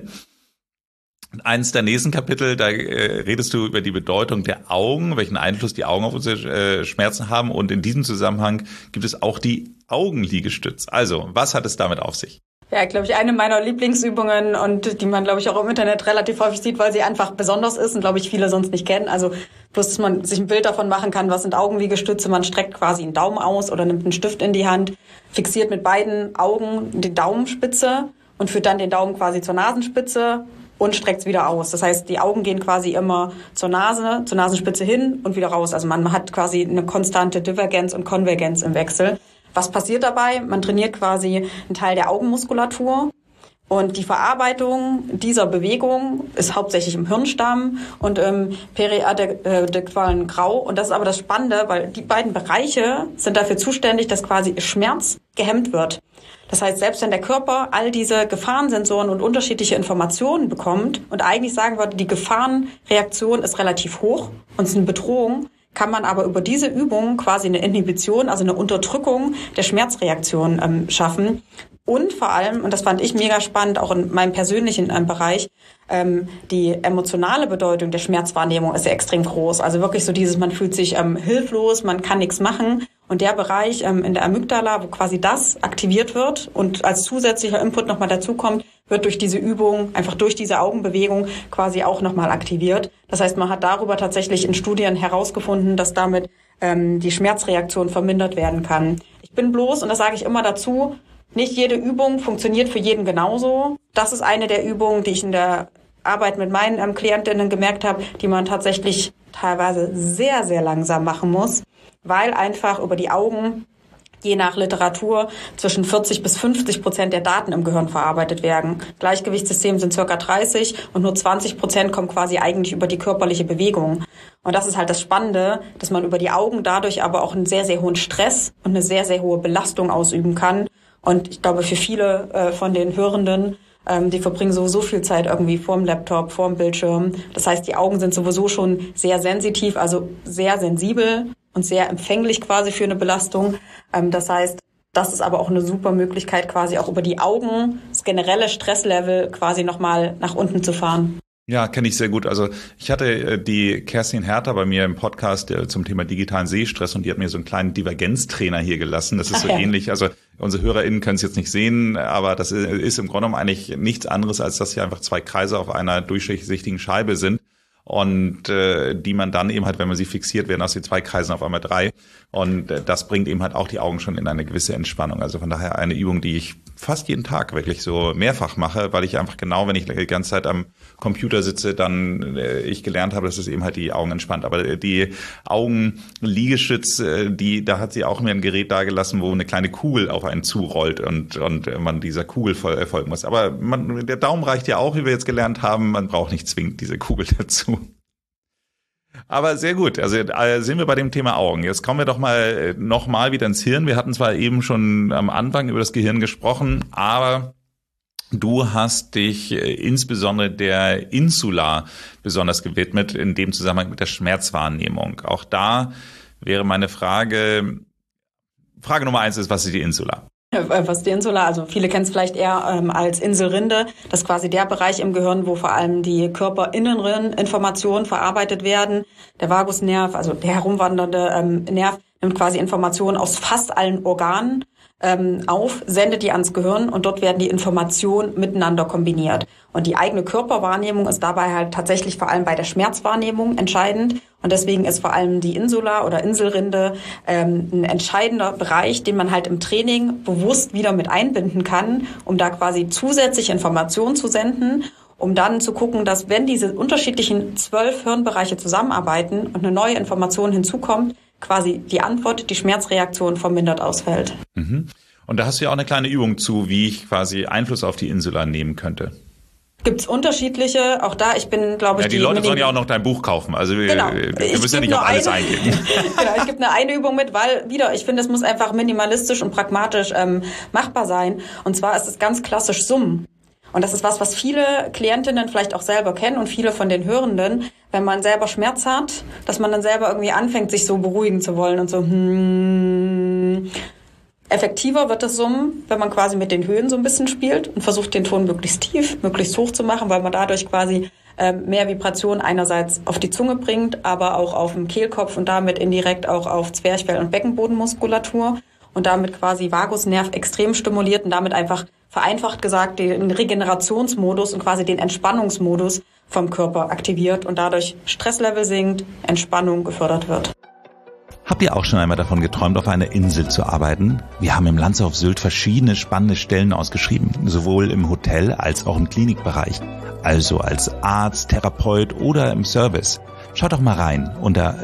eins der nächsten Kapitel, da redest du über die Bedeutung der Augen, welchen Einfluss die Augen auf unsere Schmerzen haben, und in diesem Zusammenhang gibt es auch die Augenliegestütz. Also, was hat es damit auf sich? Ja, glaube ich, eine meiner Lieblingsübungen, und die man, glaube ich, auch im Internet relativ häufig sieht, weil sie einfach besonders ist und, glaube ich, viele sonst nicht kennen. Also bloß, dass man sich ein Bild davon machen kann, was sind Augenliegestütze. Man streckt quasi einen Daumen aus oder nimmt einen Stift in die Hand, fixiert mit beiden Augen die Daumenspitze und führt dann den Daumen quasi zur Nasenspitze und streckt es wieder aus. Das heißt, die Augen gehen quasi immer zur Nase, zur Nasenspitze hin und wieder raus. Also man hat quasi eine konstante Divergenz und Konvergenz im Wechsel. Was passiert dabei? Man trainiert quasi einen Teil der Augenmuskulatur, und die Verarbeitung dieser Bewegung ist hauptsächlich im Hirnstamm und im periadäqualen Grau. Und das ist aber das Spannende, weil die beiden Bereiche sind dafür zuständig, dass quasi Schmerz gehemmt wird. Das heißt, selbst wenn der Körper all diese Gefahrensensoren und unterschiedliche Informationen bekommt und eigentlich sagen würde, die Gefahrenreaktion ist relativ hoch und ist eine Bedrohung, kann man aber über diese Übung quasi eine Inhibition, also eine Unterdrückung der Schmerzreaktion schaffen. Und vor allem, und das fand ich mega spannend, auch in meinem persönlichen Bereich, die emotionale Bedeutung der Schmerzwahrnehmung ist ja extrem groß. Also wirklich so dieses, man fühlt sich hilflos, man kann nichts machen. Und der Bereich in der Amygdala, wo quasi das aktiviert wird und als zusätzlicher Input nochmal dazukommt, wird durch diese Übung, einfach durch diese Augenbewegung quasi auch nochmal aktiviert. Das heißt, man hat darüber tatsächlich in Studien herausgefunden, dass damit die Schmerzreaktion vermindert werden kann. Ich bin bloß, und das sage ich immer dazu, nicht jede Übung funktioniert für jeden genauso. Das ist eine der Übungen, die ich in der Arbeit mit meinen Klientinnen gemerkt habe, die man tatsächlich teilweise sehr, sehr langsam machen muss, weil einfach über die Augen, je nach Literatur, zwischen 40-50% der Daten im Gehirn verarbeitet werden. Gleichgewichtssystem sind circa 30 und nur 20% kommen quasi eigentlich über die körperliche Bewegung. Und das ist halt das Spannende, dass man über die Augen dadurch aber auch einen sehr, sehr hohen Stress und eine sehr, sehr hohe Belastung ausüben kann. Und ich glaube, für viele von den Hörenden, die verbringen sowieso viel Zeit irgendwie vorm Laptop, vorm Bildschirm. Das heißt, die Augen sind sowieso schon sehr sensitiv, also sehr sensibel und sehr empfänglich quasi für eine Belastung. Das heißt, das ist aber auch eine super Möglichkeit, quasi auch über die Augen das generelle Stresslevel quasi nochmal nach unten zu fahren. Ja, kenne ich sehr gut. Also ich hatte die Kerstin Herter bei mir im Podcast zum Thema digitalen Sehstress, und die hat mir so einen kleinen Divergenztrainer hier gelassen. Das ist so ähnlich. Also unsere HörerInnen können es jetzt nicht sehen, aber das ist im Grunde genommen eigentlich nichts anderes, als dass hier einfach 2 Kreise auf einer durchsichtigen Scheibe sind. Und die man dann eben halt, wenn man sie fixiert, werden aus den 2 Kreisen auf einmal 3. Und das bringt eben halt auch die Augen schon in eine gewisse Entspannung. Also von daher eine Übung, die ich fast jeden Tag wirklich so mehrfach mache, weil ich einfach genau, wenn ich die ganze Zeit am Computer sitze, dann ich gelernt habe, dass es eben halt die Augen entspannt. Aber die Augenliegestütz, da hat sie auch mir ein Gerät dagelassen, wo eine kleine Kugel auf einen zurollt und man dieser Kugel folgen muss. Aber der Daumen reicht ja auch, wie wir jetzt gelernt haben. Man braucht nicht zwingend diese Kugel dazu. Aber sehr gut. Also sind wir bei dem Thema Augen. Jetzt kommen wir doch noch mal wieder ins Hirn. Wir hatten zwar eben schon am Anfang über das Gehirn gesprochen, aber Du hast dich insbesondere der Insula besonders gewidmet, in dem Zusammenhang mit der Schmerzwahrnehmung. Auch da wäre meine Frage Nummer 1 ist, was ist die Insula? Was die Insula, also viele kennen es vielleicht eher als Inselrinde. Das ist quasi der Bereich im Gehirn, wo vor allem die körperinneren Informationen verarbeitet werden. Der Vagusnerv, also der herumwandernde Nerv, nimmt quasi Informationen aus fast allen Organen auf, sendet die ans Gehirn und dort werden die Informationen miteinander kombiniert. Und die eigene Körperwahrnehmung ist dabei halt tatsächlich vor allem bei der Schmerzwahrnehmung entscheidend. Und deswegen ist vor allem die Insula oder Inselrinde ein entscheidender Bereich, den man halt im Training bewusst wieder mit einbinden kann, um da quasi zusätzliche Informationen zu senden, um dann zu gucken, dass wenn diese unterschiedlichen 12 Hirnbereiche zusammenarbeiten und eine neue Information hinzukommt, quasi die Antwort, die Schmerzreaktion vermindert ausfällt. Mhm. Und da hast du ja auch eine kleine Übung zu, wie ich quasi Einfluss auf die Insula nehmen könnte. Gibt's unterschiedliche, auch da, ich bin, glaube ich... Ja, die Leute sollen ja auch noch dein Buch kaufen, also wir müssen ja nicht auf alles eingehen. Genau, ich gebe eine Übung mit, weil ich finde, es muss einfach minimalistisch und pragmatisch machbar sein. Und zwar ist es ganz klassisch Summen. Und das ist was viele Klientinnen vielleicht auch selber kennen und viele von den Hörenden, wenn man selber Schmerz hat, dass man dann selber irgendwie anfängt, sich so beruhigen zu wollen und so, Effektiver wird das Summen, wenn man quasi mit den Höhen so ein bisschen spielt und versucht, den Ton möglichst tief, möglichst hoch zu machen, weil man dadurch quasi mehr Vibration einerseits auf die Zunge bringt, aber auch auf den Kehlkopf und damit indirekt auch auf Zwerchfell- und Beckenbodenmuskulatur und damit quasi Vagusnerv extrem stimuliert und damit einfach vereinfacht gesagt den Regenerationsmodus und quasi den Entspannungsmodus vom Körper aktiviert und dadurch Stresslevel sinkt, Entspannung gefördert wird. Habt ihr auch schon einmal davon geträumt, auf einer Insel zu arbeiten? Wir haben im Lanze auf Sylt verschiedene spannende Stellen ausgeschrieben, sowohl im Hotel als auch im Klinikbereich. Also als Arzt, Therapeut oder im Service. Schaut doch mal rein unter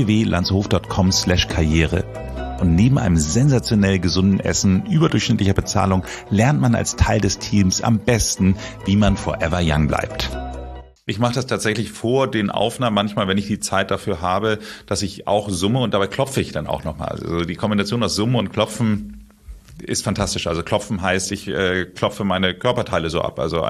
www.lanzehof.com/karriere. Und neben einem sensationell gesunden Essen, überdurchschnittlicher Bezahlung, lernt man als Teil des Teams am besten, wie man forever young bleibt. Ich mache das tatsächlich vor den Aufnahmen manchmal, wenn ich die Zeit dafür habe, dass ich auch summe und dabei klopfe ich dann auch nochmal. Also die Kombination aus Summen und Klopfen ist fantastisch. Also Klopfen heißt, ich klopfe meine Körperteile so ab. Also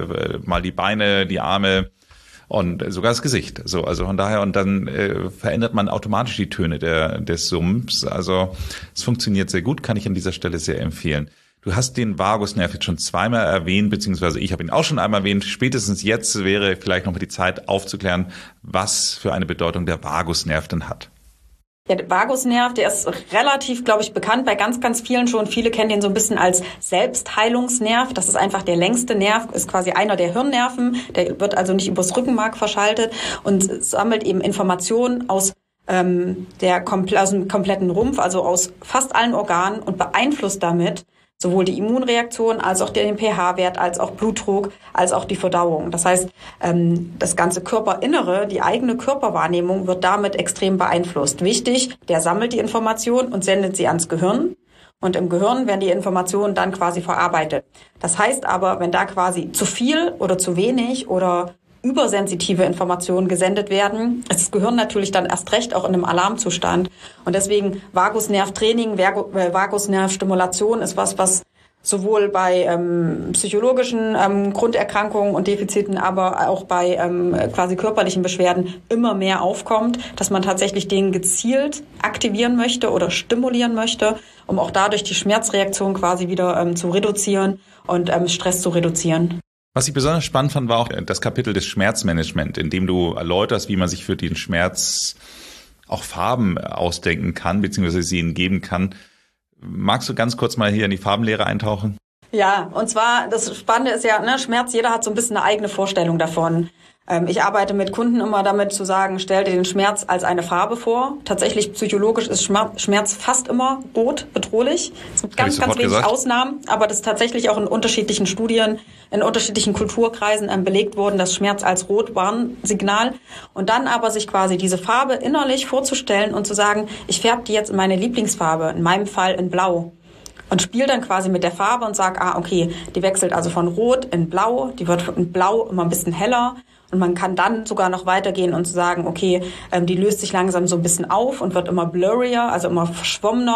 mal die Beine, die Arme und sogar das Gesicht. So, also von daher, und dann verändert man automatisch die Töne des Summens. Also es funktioniert sehr gut, kann ich an dieser Stelle sehr empfehlen. Du hast den Vagusnerv jetzt schon zweimal erwähnt, beziehungsweise ich habe ihn auch schon einmal erwähnt. Spätestens jetzt wäre vielleicht noch mal die Zeit aufzuklären, was für eine Bedeutung der Vagusnerv denn hat. Ja, der Vagusnerv, der ist relativ, glaube ich, bekannt bei ganz, ganz vielen schon. Viele kennen den so ein bisschen als Selbstheilungsnerv. Das ist einfach der längste Nerv, ist quasi einer der Hirnnerven. Der wird also nicht übers Rückenmark verschaltet und sammelt eben Informationen aus dem kompletten Rumpf, also aus fast allen Organen und beeinflusst damit sowohl die Immunreaktion als auch den pH-Wert, als auch Blutdruck, als auch die Verdauung. Das heißt, das ganze Körperinnere, die eigene Körperwahrnehmung wird damit extrem beeinflusst. Wichtig, der sammelt die Information und sendet sie ans Gehirn. Und im Gehirn werden die Informationen dann quasi verarbeitet. Das heißt aber, wenn da quasi zu viel oder zu wenig oder übersensitive Informationen gesendet werden, ist das Gehirn natürlich dann erst recht auch in einem Alarmzustand. Und deswegen Vagusnervtraining, Vagusnervstimulation ist was sowohl bei psychologischen Grunderkrankungen und Defiziten, aber auch bei quasi körperlichen Beschwerden immer mehr aufkommt, dass man tatsächlich den gezielt aktivieren möchte oder stimulieren möchte, um auch dadurch die Schmerzreaktion quasi wieder zu reduzieren und Stress zu reduzieren. Was ich besonders spannend fand, war auch das Kapitel des Schmerzmanagement, in dem du erläuterst, wie man sich für den Schmerz auch Farben ausdenken kann, beziehungsweise sie ihnen geben kann. Magst du ganz kurz mal hier in die Farbenlehre eintauchen? Ja, und zwar, das Spannende ist ja, Schmerz, jeder hat so ein bisschen eine eigene Vorstellung davon. Ich arbeite mit Kunden immer damit zu sagen, stell dir den Schmerz als eine Farbe vor. Tatsächlich psychologisch ist Schmerz fast immer rot, bedrohlich. Es gibt ganz wenig Ausnahmen, aber das ist tatsächlich auch in unterschiedlichen Studien, in unterschiedlichen Kulturkreisen belegt worden, dass Schmerz als Rot-Warnsignal. Und dann aber sich quasi diese Farbe innerlich vorzustellen und zu sagen, ich färbe die jetzt in meine Lieblingsfarbe, in meinem Fall in Blau. Und spiele dann quasi mit der Farbe und sag, okay, die wechselt also von Rot in Blau, die wird in Blau immer ein bisschen heller. Und man kann dann sogar noch weitergehen und sagen, okay, die löst sich langsam so ein bisschen auf und wird immer blurrier, also immer verschwommener.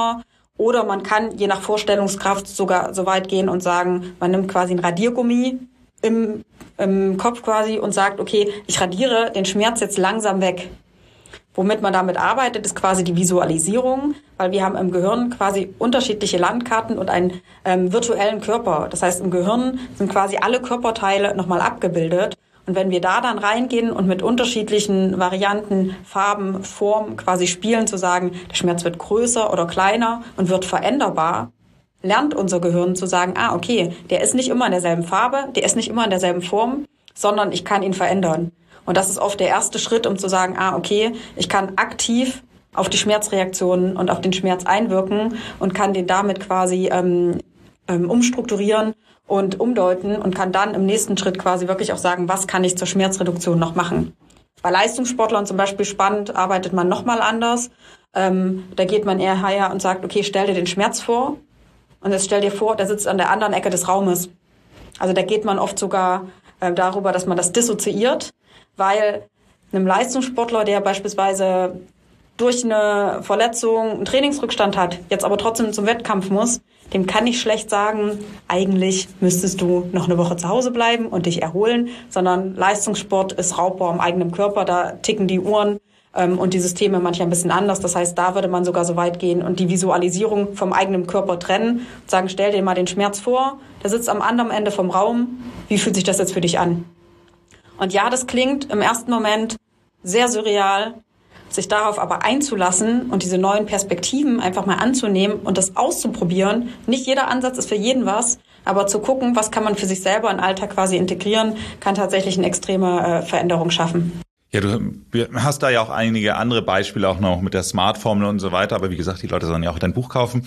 Oder man kann je nach Vorstellungskraft sogar so weit gehen und sagen, man nimmt quasi ein Radiergummi im Kopf quasi und sagt, okay, ich radiere den Schmerz jetzt langsam weg. Womit man damit arbeitet, ist quasi die Visualisierung, weil wir haben im Gehirn quasi unterschiedliche Landkarten und einen virtuellen Körper. Das heißt, im Gehirn sind quasi alle Körperteile nochmal abgebildet. Und wenn wir da dann reingehen und mit unterschiedlichen Varianten, Farben, Formen quasi spielen, zu sagen, der Schmerz wird größer oder kleiner und wird veränderbar, lernt unser Gehirn zu sagen, okay, der ist nicht immer in derselben Farbe, der ist nicht immer in derselben Form, sondern ich kann ihn verändern. Und das ist oft der erste Schritt, um zu sagen, okay, ich kann aktiv auf die Schmerzreaktionen und auf den Schmerz einwirken und kann den damit quasi umstrukturieren und umdeuten und kann dann im nächsten Schritt quasi wirklich auch sagen, was kann ich zur Schmerzreduktion noch machen. Bei Leistungssportlern zum Beispiel spannend, arbeitet man nochmal anders. Da geht man eher her und sagt, okay, stell dir den Schmerz vor und jetzt stell dir vor, der sitzt an der anderen Ecke des Raumes. Also da geht man oft sogar darüber, dass man das dissoziiert, weil einem Leistungssportler, der beispielsweise durch eine Verletzung einen Trainingsrückstand hat, jetzt aber trotzdem zum Wettkampf muss, dem kann ich schlecht sagen, eigentlich müsstest du noch eine Woche zu Hause bleiben und dich erholen, sondern Leistungssport ist Raubbau am eigenen Körper, da ticken die Uhren und die Systeme manchmal ein bisschen anders. Das heißt, da würde man sogar so weit gehen und die Visualisierung vom eigenen Körper trennen und sagen, stell dir mal den Schmerz vor, der sitzt am anderen Ende vom Raum, wie fühlt sich das jetzt für dich an? Und ja, das klingt im ersten Moment sehr surreal, sich darauf aber einzulassen und diese neuen Perspektiven einfach mal anzunehmen und das auszuprobieren. Nicht jeder Ansatz ist für jeden was, aber zu gucken, was kann man für sich selber in den Alltag quasi integrieren, kann tatsächlich eine extreme Veränderung schaffen. Ja, du hast da ja auch einige andere Beispiele auch noch mit der Smart-Formel und so weiter, aber wie gesagt, die Leute sollen ja auch dein Buch kaufen.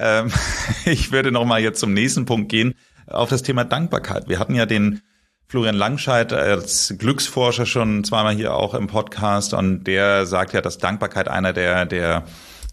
Ich würde noch mal jetzt zum nächsten Punkt gehen, auf das Thema Dankbarkeit. Wir hatten ja den Florian Langscheid als Glücksforscher schon zweimal hier auch im Podcast und der sagt ja, dass Dankbarkeit einer der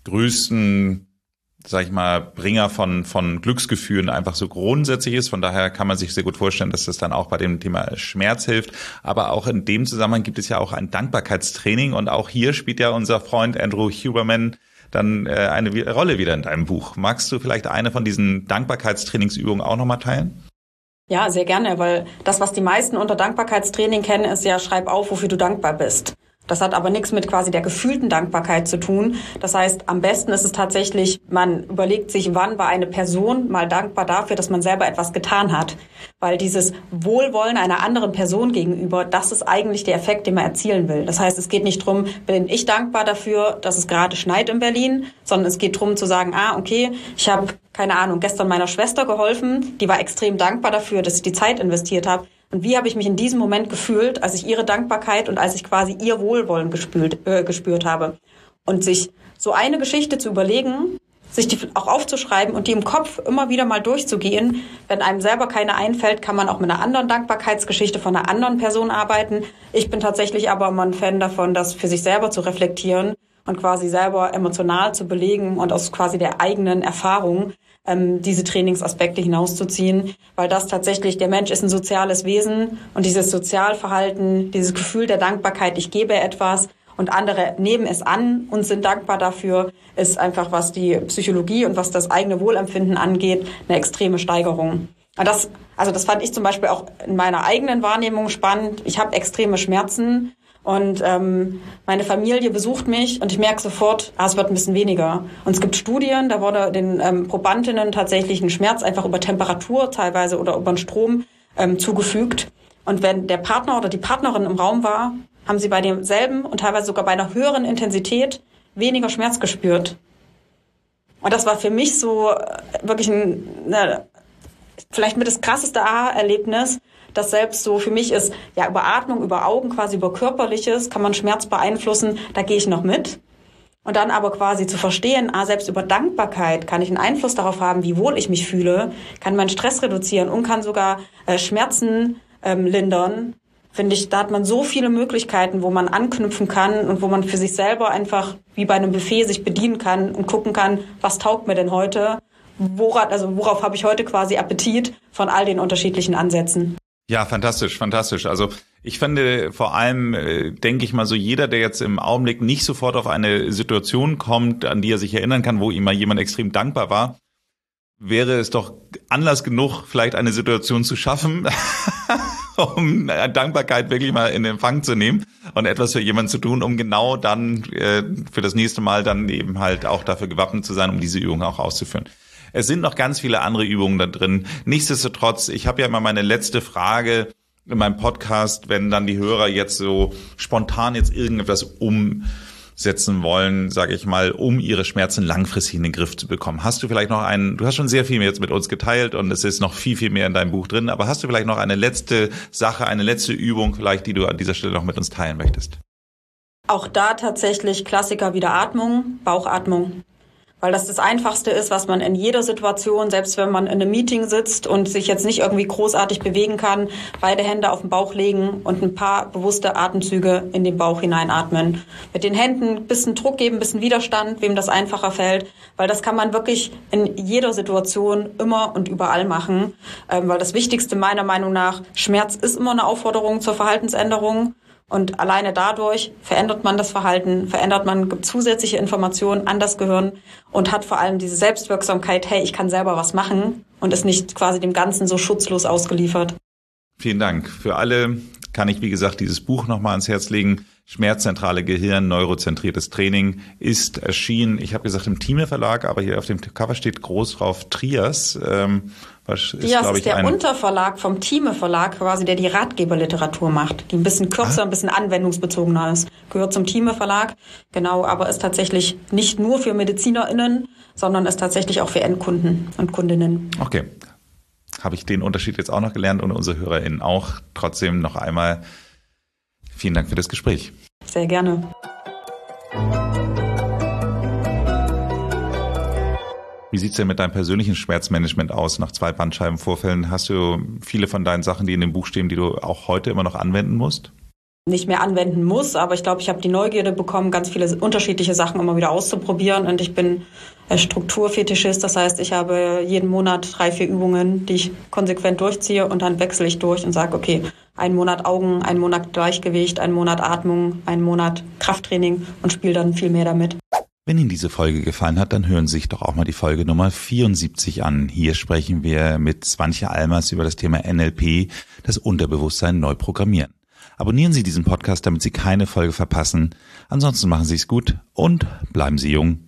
größten, sag ich mal, Bringer von Glücksgefühlen einfach so grundsätzlich ist. Von daher kann man sich sehr gut vorstellen, dass das dann auch bei dem Thema Schmerz hilft. Aber auch in dem Zusammenhang gibt es ja auch ein Dankbarkeitstraining und auch hier spielt ja unser Freund Andrew Huberman dann eine Rolle wieder in deinem Buch. Magst du vielleicht eine von diesen Dankbarkeitstrainingsübungen auch nochmal teilen? Ja, sehr gerne, weil das, was die meisten unter Dankbarkeitstraining kennen, ist ja, schreib auf, wofür du dankbar bist. Das hat aber nichts mit quasi der gefühlten Dankbarkeit zu tun. Das heißt, am besten ist es tatsächlich, man überlegt sich, wann war eine Person mal dankbar dafür, dass man selber etwas getan hat. Weil dieses Wohlwollen einer anderen Person gegenüber, das ist eigentlich der Effekt, den man erzielen will. Das heißt, es geht nicht darum, bin ich dankbar dafür, dass es gerade schneit in Berlin, sondern es geht darum zu sagen, okay, ich habe, keine Ahnung, gestern meiner Schwester geholfen, die war extrem dankbar dafür, dass ich die Zeit investiert habe. Und wie habe ich mich in diesem Moment gefühlt, als ich ihre Dankbarkeit und als ich quasi ihr Wohlwollen gespürt habe. Und sich so eine Geschichte zu überlegen, sich die auch aufzuschreiben und die im Kopf immer wieder mal durchzugehen. Wenn einem selber keine einfällt, kann man auch mit einer anderen Dankbarkeitsgeschichte von einer anderen Person arbeiten. Ich bin tatsächlich aber immer ein Fan davon, das für sich selber zu reflektieren und quasi selber emotional zu belegen und aus quasi der eigenen Erfahrung diese Trainingsaspekte hinauszuziehen, weil das tatsächlich, der Mensch ist ein soziales Wesen und dieses Sozialverhalten, dieses Gefühl der Dankbarkeit, ich gebe etwas und andere nehmen es an und sind dankbar dafür, ist einfach, was die Psychologie und was das eigene Wohlempfinden angeht, eine extreme Steigerung. Das fand ich zum Beispiel auch in meiner eigenen Wahrnehmung spannend. Ich habe extreme Schmerzen und meine Familie besucht mich und ich merke sofort, es wird ein bisschen weniger. Und es gibt Studien, da wurde den Probandinnen tatsächlich ein Schmerz einfach über Temperatur teilweise oder über den Strom zugefügt. Und wenn der Partner oder die Partnerin im Raum war, haben sie bei demselben und teilweise sogar bei einer höheren Intensität weniger Schmerz gespürt. Und das war für mich so wirklich vielleicht mit das krasseste Aha-Erlebnis, das selbst so für mich ist, ja, über Atmung, über Augen, quasi über Körperliches kann man Schmerz beeinflussen, da gehe ich noch mit. Und dann aber quasi zu verstehen, selbst über Dankbarkeit kann ich einen Einfluss darauf haben, wie wohl ich mich fühle, kann meinen Stress reduzieren und kann sogar Schmerzen lindern, finde ich, da hat man so viele Möglichkeiten, wo man anknüpfen kann und wo man für sich selber einfach wie bei einem Buffet sich bedienen kann und gucken kann, was taugt mir denn heute, worauf habe ich heute quasi Appetit von all den unterschiedlichen Ansätzen. Ja, fantastisch, fantastisch. Also Ich finde vor allem, denke ich mal so, jeder, der jetzt im Augenblick nicht sofort auf eine Situation kommt, an die er sich erinnern kann, wo ihm mal jemand extrem dankbar war, wäre es doch Anlass genug, vielleicht eine Situation zu schaffen, um Dankbarkeit wirklich mal in Empfang zu nehmen und etwas für jemanden zu tun, um genau dann für das nächste Mal dann eben halt auch dafür gewappnet zu sein, um diese Übung auch auszuführen. Es sind noch ganz viele andere Übungen da drin. Nichtsdestotrotz, ich habe ja immer meine letzte Frage in meinem Podcast, wenn dann die Hörer jetzt so spontan jetzt irgendetwas umsetzen wollen, sage ich mal, um ihre Schmerzen langfristig in den Griff zu bekommen. Hast du vielleicht noch du hast schon sehr viel jetzt mit uns geteilt und es ist noch viel, viel mehr in deinem Buch drin, aber hast du vielleicht noch eine letzte Sache, eine letzte Übung vielleicht, die du an dieser Stelle noch mit uns teilen möchtest? Auch da tatsächlich Klassiker wie der Atmung, Bauchatmung. Weil das Einfachste ist, was man in jeder Situation, selbst wenn man in einem Meeting sitzt und sich jetzt nicht irgendwie großartig bewegen kann, beide Hände auf den Bauch legen und ein paar bewusste Atemzüge in den Bauch hineinatmen. Mit den Händen ein bisschen Druck geben, ein bisschen Widerstand, wem das einfacher fällt, weil das kann man wirklich in jeder Situation immer und überall machen. Weil das Wichtigste meiner Meinung nach, Schmerz ist immer eine Aufforderung zur Verhaltensänderung. Und alleine dadurch verändert man das Verhalten, gibt zusätzliche Informationen an das Gehirn und hat vor allem diese Selbstwirksamkeit, hey, ich kann selber was machen und ist nicht quasi dem Ganzen so schutzlos ausgeliefert. Vielen Dank. Für alle kann ich, wie gesagt, dieses Buch nochmal ans Herz legen. Schmerzzentrale Gehirn, neurozentriertes Training ist erschienen. Ich habe gesagt im Thieme Verlag, aber hier auf dem Cover steht groß drauf Trias. Trias ist der Unterverlag vom Thieme Verlag quasi, der die Ratgeberliteratur macht, die ein bisschen kürzer, ein bisschen anwendungsbezogener ist. Gehört zum Thieme Verlag, genau, aber ist tatsächlich nicht nur für MedizinerInnen, sondern ist tatsächlich auch für Endkunden und Kundinnen. Okay, habe ich den Unterschied jetzt auch noch gelernt und unsere HörerInnen auch. Trotzdem noch einmal vielen Dank für das Gespräch. Sehr gerne. Wie sieht's denn mit deinem persönlichen Schmerzmanagement aus nach 2 Bandscheibenvorfällen? Hast du viele von deinen Sachen, die in dem Buch stehen, die du auch heute immer noch anwenden musst? Nicht mehr anwenden muss, aber ich glaube, ich habe die Neugierde bekommen, ganz viele unterschiedliche Sachen immer wieder auszuprobieren und ich bin Strukturfetischist, das heißt, ich habe jeden Monat 3-4 Übungen, die ich konsequent durchziehe und dann wechsle ich durch und sage, okay, 1 Monat Augen, 1 Monat Gleichgewicht, 1 Monat Atmung, 1 Monat Krafttraining und spiele dann viel mehr damit. Wenn Ihnen diese Folge gefallen hat, dann hören Sie sich doch auch mal die Folge Nummer 74 an. Hier sprechen wir mit Swantje Almers über das Thema NLP, das Unterbewusstsein neu programmieren. Abonnieren Sie diesen Podcast, damit Sie keine Folge verpassen. Ansonsten machen Sie es gut und bleiben Sie jung.